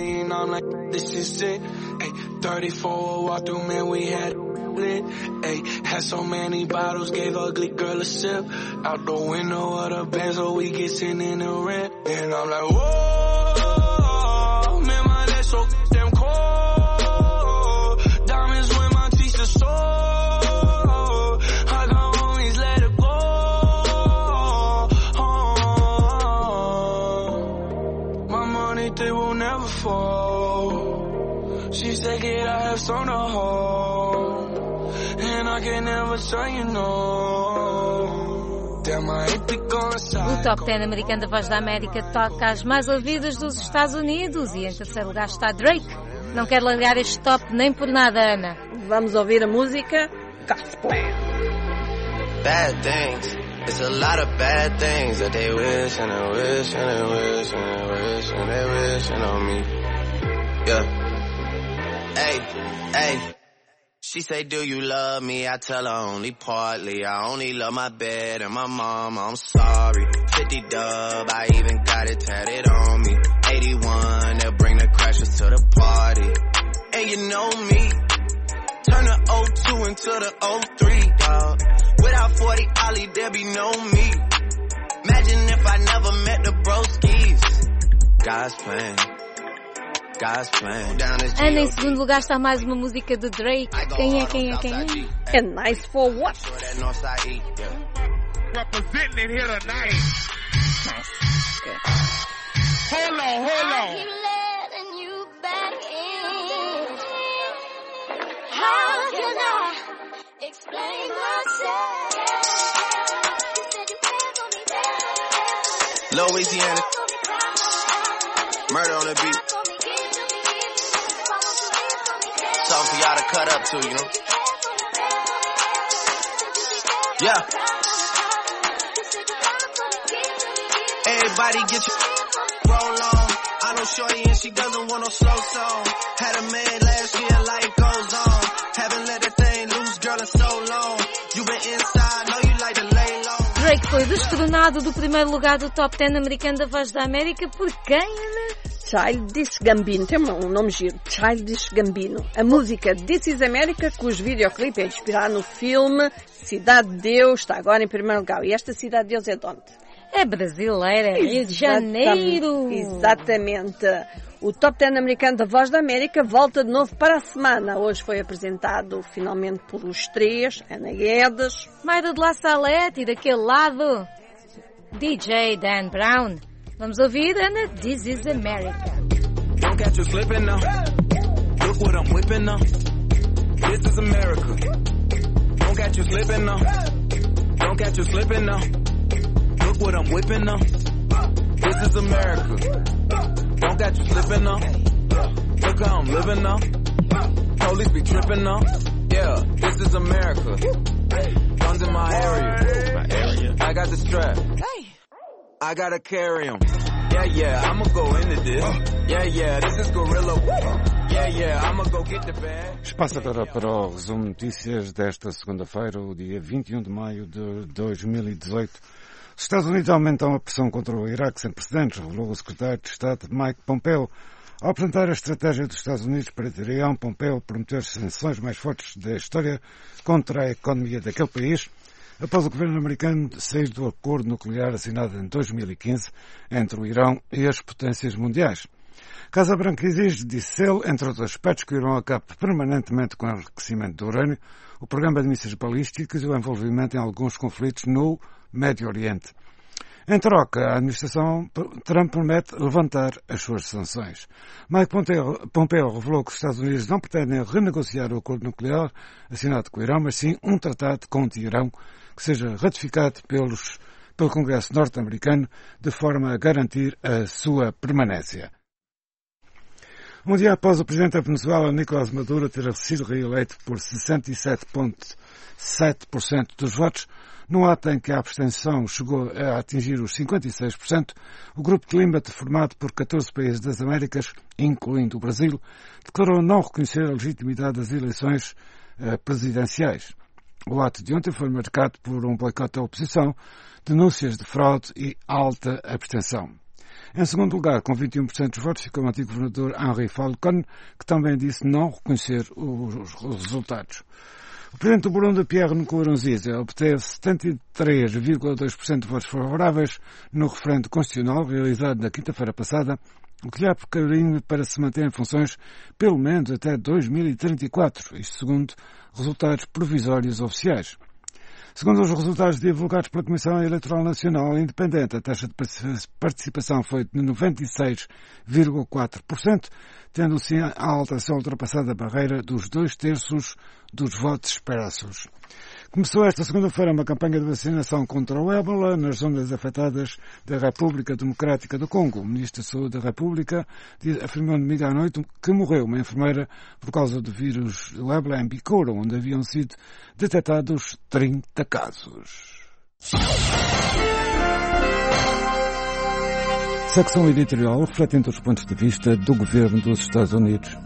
Had so many bottles, gave ugly girl a sip. Out the window of the Benz, so we get sitting in the rent. And I'm like, whoa, man, my neck so damn cold. Diamonds when my teacher sold. I can always let it go. Oh, my money, they will never fall. She said, kid, I have some to hold. O Top dez americano da Voz da América toca as mais ouvidas dos Estados Unidos e em terceiro lugar está Drake. Não quero largar este top nem por nada, Ana. Vamos ouvir a música God's Plan. Bad things. It's a lot of bad things that they wish and they wish and they wish and they wish and they wishing on me. Yeah. Hey, hey. She say, do you love me? I tell her only partly. I only love my bed and my mom. I'm sorry. fifty dub, I even got it tatted on me. eighty-one, they'll bring the crashers to the party. And you know me. Turn the oh two into the oh three, dawg. Without forty Ollie, there be no me. Imagine if I never met the broskies. God's plan. Ana, em segundo lugar está mais uma música de Drake. Quem é, quem é, quem é? É Nice for What? Representing here tonight. Nice. Good. Hold on, hold on. I keep letting you back in. How can I explain myself? You said you cared for me better. Louisiana. Murder on the beat. Something for y'all to cut up to, you know? Yeah. Everybody get your roll on. I know shorty and she doesn't want no slow song. Had a man last year, life goes on. Haven't let that thing loose, girl, in so long. You been inside, know you like to lay low. Drake foi destronado do primeiro lugar do Top dez americano da Voz da América por quem, Ana? Childish Gambino, tem um nome giro, Childish Gambino. A música This is America, cujo videoclipe é inspirado no filme Cidade de Deus, está agora em primeiro lugar. E esta Cidade de Deus é de onde? É brasileira, é Rio de Janeiro. Exatamente. O Top dez americano da Voz da América volta de novo para a semana. Hoje foi apresentado finalmente por os três, Ana Guedes, Mayra de La Salete e daquele lado, D J Dan Brown. Vamos ouvir, Ana, This is America. Don't catch you slipping now. Look what I'm whipping now. This is America. Don't catch you slipping now. Don't Don't catch you slipping now. Look what I'm whipping now. This is America. Don't catch you slipping now. Look how I'm living now. Police be tripping now. Yeah, this is America. Guns in my area. My area. I got the strap. I gotta carry 'em. Yeah, yeah, I'ma go into this. Yeah, yeah, this is Gorilla. Yeah, yeah, I'ma go get the bag. Espaço agora para o resumo de notícias desta segunda-feira, o dia vinte e um de maio de dois mil e dezoito. Os Estados Unidos aumentam a pressão contra o Iraque sem precedentes, revelou o secretário de Estado Mike Pompeo. Ao apresentar a estratégia dos Estados Unidos para Irão, Pompeo prometeu sanções mais fortes da história contra a economia daquele país, após o governo americano sair do acordo nuclear assinado em dois mil e quinze entre o Irão e as potências mundiais. Casa Branca exige, disse ele, entre outros aspectos, que o Irão acabe permanentemente com o enriquecimento do urânio, o programa de mísseis balísticos e o envolvimento em alguns conflitos no Médio Oriente. Em troca, a administração Trump promete levantar as suas sanções. Mike Pompeo, Pompeo revelou que os Estados Unidos não pretendem renegociar o acordo nuclear assinado com o Irão, mas sim um tratado com o Irão que seja ratificado pelos, pelo Congresso norte-americano de forma a garantir a sua permanência. Um dia após o presidente da Venezuela, Nicolás Maduro, ter sido reeleito por sessenta e sete vírgula sete por cento dos votos, num ato em que a abstenção chegou a atingir os cinquenta e seis por cento, o Grupo de Lima, formado por catorze países das Américas, incluindo o Brasil, declarou não reconhecer a legitimidade das eleições uh, presidenciais. O ato de ontem foi marcado por um boicote da oposição, denúncias de fraude e alta abstenção. Em segundo lugar, com vinte e um por cento dos votos, ficou o antigo governador Henri Falcon, que também disse não reconhecer os resultados. O presidente do Burundi, Pierre Nkurunziza, obteve setenta e três vírgula dois por cento de votos favoráveis no referendo constitucional realizado na quinta-feira passada, o que lhe há por caminho para se manter em funções pelo menos até dois mil e trinta e quatro, isto segundo resultados provisórios oficiais. Segundo os resultados divulgados pela Comissão Eleitoral Nacional Independente, a taxa de participação foi de noventa e seis vírgula quatro por cento, tendo assim a alteração ultrapassada a barreira dos dois terços dos votos expressos. Começou esta segunda-feira uma campanha de vacinação contra o ébola nas zonas afetadas da República Democrática do Congo. O Ministro da Saúde da República afirmou no domingo à noite que morreu uma enfermeira por causa do vírus do ébola em Bikoro, onde haviam sido detectados trinta casos. Secção editorial refletindo os pontos de vista do governo dos Estados Unidos.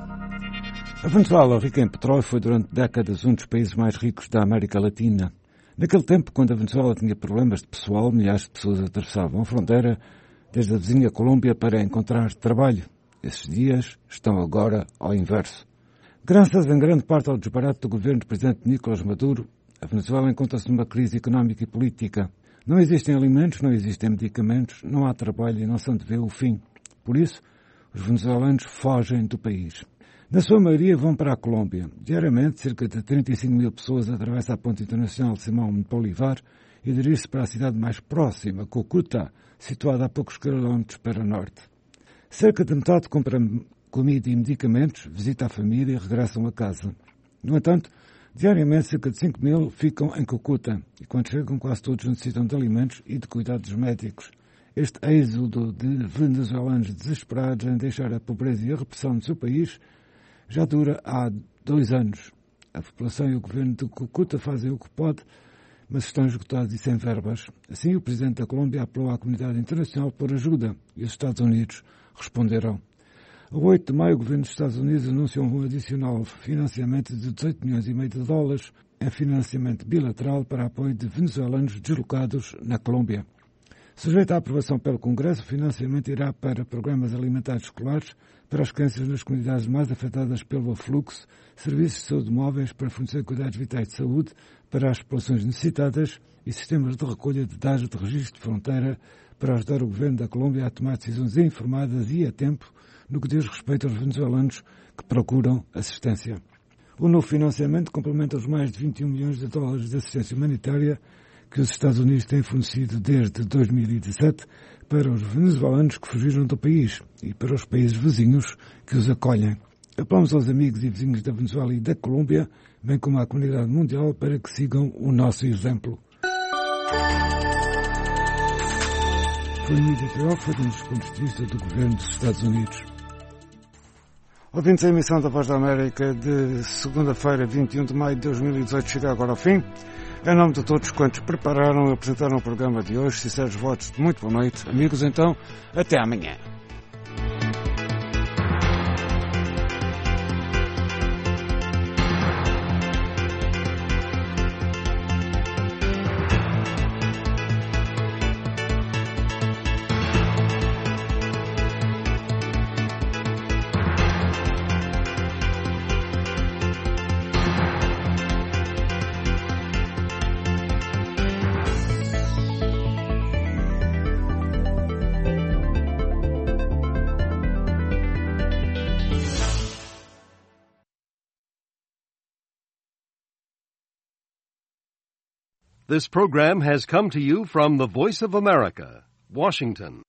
A Venezuela, rica em petróleo, foi durante décadas um dos países mais ricos da América Latina. Naquele tempo, quando a Venezuela tinha problemas de pessoal, milhares de pessoas atravessavam a fronteira desde a vizinha Colômbia para encontrar trabalho. Esses dias estão agora ao inverso. Graças em grande parte ao disparate do governo do presidente Nicolás Maduro, a Venezuela encontra-se numa crise económica e política. Não existem alimentos, não existem medicamentos, não há trabalho e não se antevê o fim. Por isso, os venezuelanos fogem do país. Na sua maioria vão para a Colômbia. Diariamente, cerca de trinta e cinco mil pessoas atravessam a ponte internacional Simão Bolívar e dirigem-se para a cidade mais próxima, Cúcuta, situada a poucos quilómetros para o norte. Cerca de metade compra comida e medicamentos, visita a família e regressam a casa. No entanto, diariamente cerca de cinco mil ficam em Cúcuta e quando chegam quase todos necessitam de alimentos e de cuidados médicos. Este êxodo de venezuelanos desesperados em deixar a pobreza e a repressão do seu país já dura há dois anos. A população e o governo de Cúcuta fazem o que pode, mas estão esgotados e sem verbas. Assim, o presidente da Colômbia apelou à comunidade internacional por ajuda e os Estados Unidos responderam. A oito de maio, o governo dos Estados Unidos anunciou um adicional financiamento de dezoito milhões e meio de dólares em financiamento bilateral para apoio de venezuelanos deslocados na Colômbia. Sujeito à aprovação pelo Congresso, o financiamento irá para programas alimentares escolares para as crianças nas comunidades mais afetadas pelo afluxo, serviços de saúde móveis para fornecer cuidados vitais de saúde para as populações necessitadas e sistemas de recolha de dados de registro de fronteira para ajudar o governo da Colômbia a tomar decisões informadas e a tempo no que diz respeito aos venezuelanos que procuram assistência. O novo financiamento complementa os mais de vinte e um milhões de dólares de assistência humanitária que os Estados Unidos têm fornecido desde dois mil e dezassete para os venezuelanos que fugiram do país e para os países vizinhos que os acolhem. Apelamos aos amigos e vizinhos da Venezuela e da Colômbia, bem como à comunidade mundial, para que sigam o nosso exemplo. Foi immediately offered nos pontos de vista do governo dos Estados Unidos. Ouvintes, a emissão da Voz da América de segunda-feira, vinte e um de maio de dois mil e dezoito, chega agora ao fim. Em nome de todos quantos prepararam e apresentaram o programa de hoje, sinceros votos de muito boa noite. Amigos, então, até amanhã. This program has come to you from the Voice of America, Washington.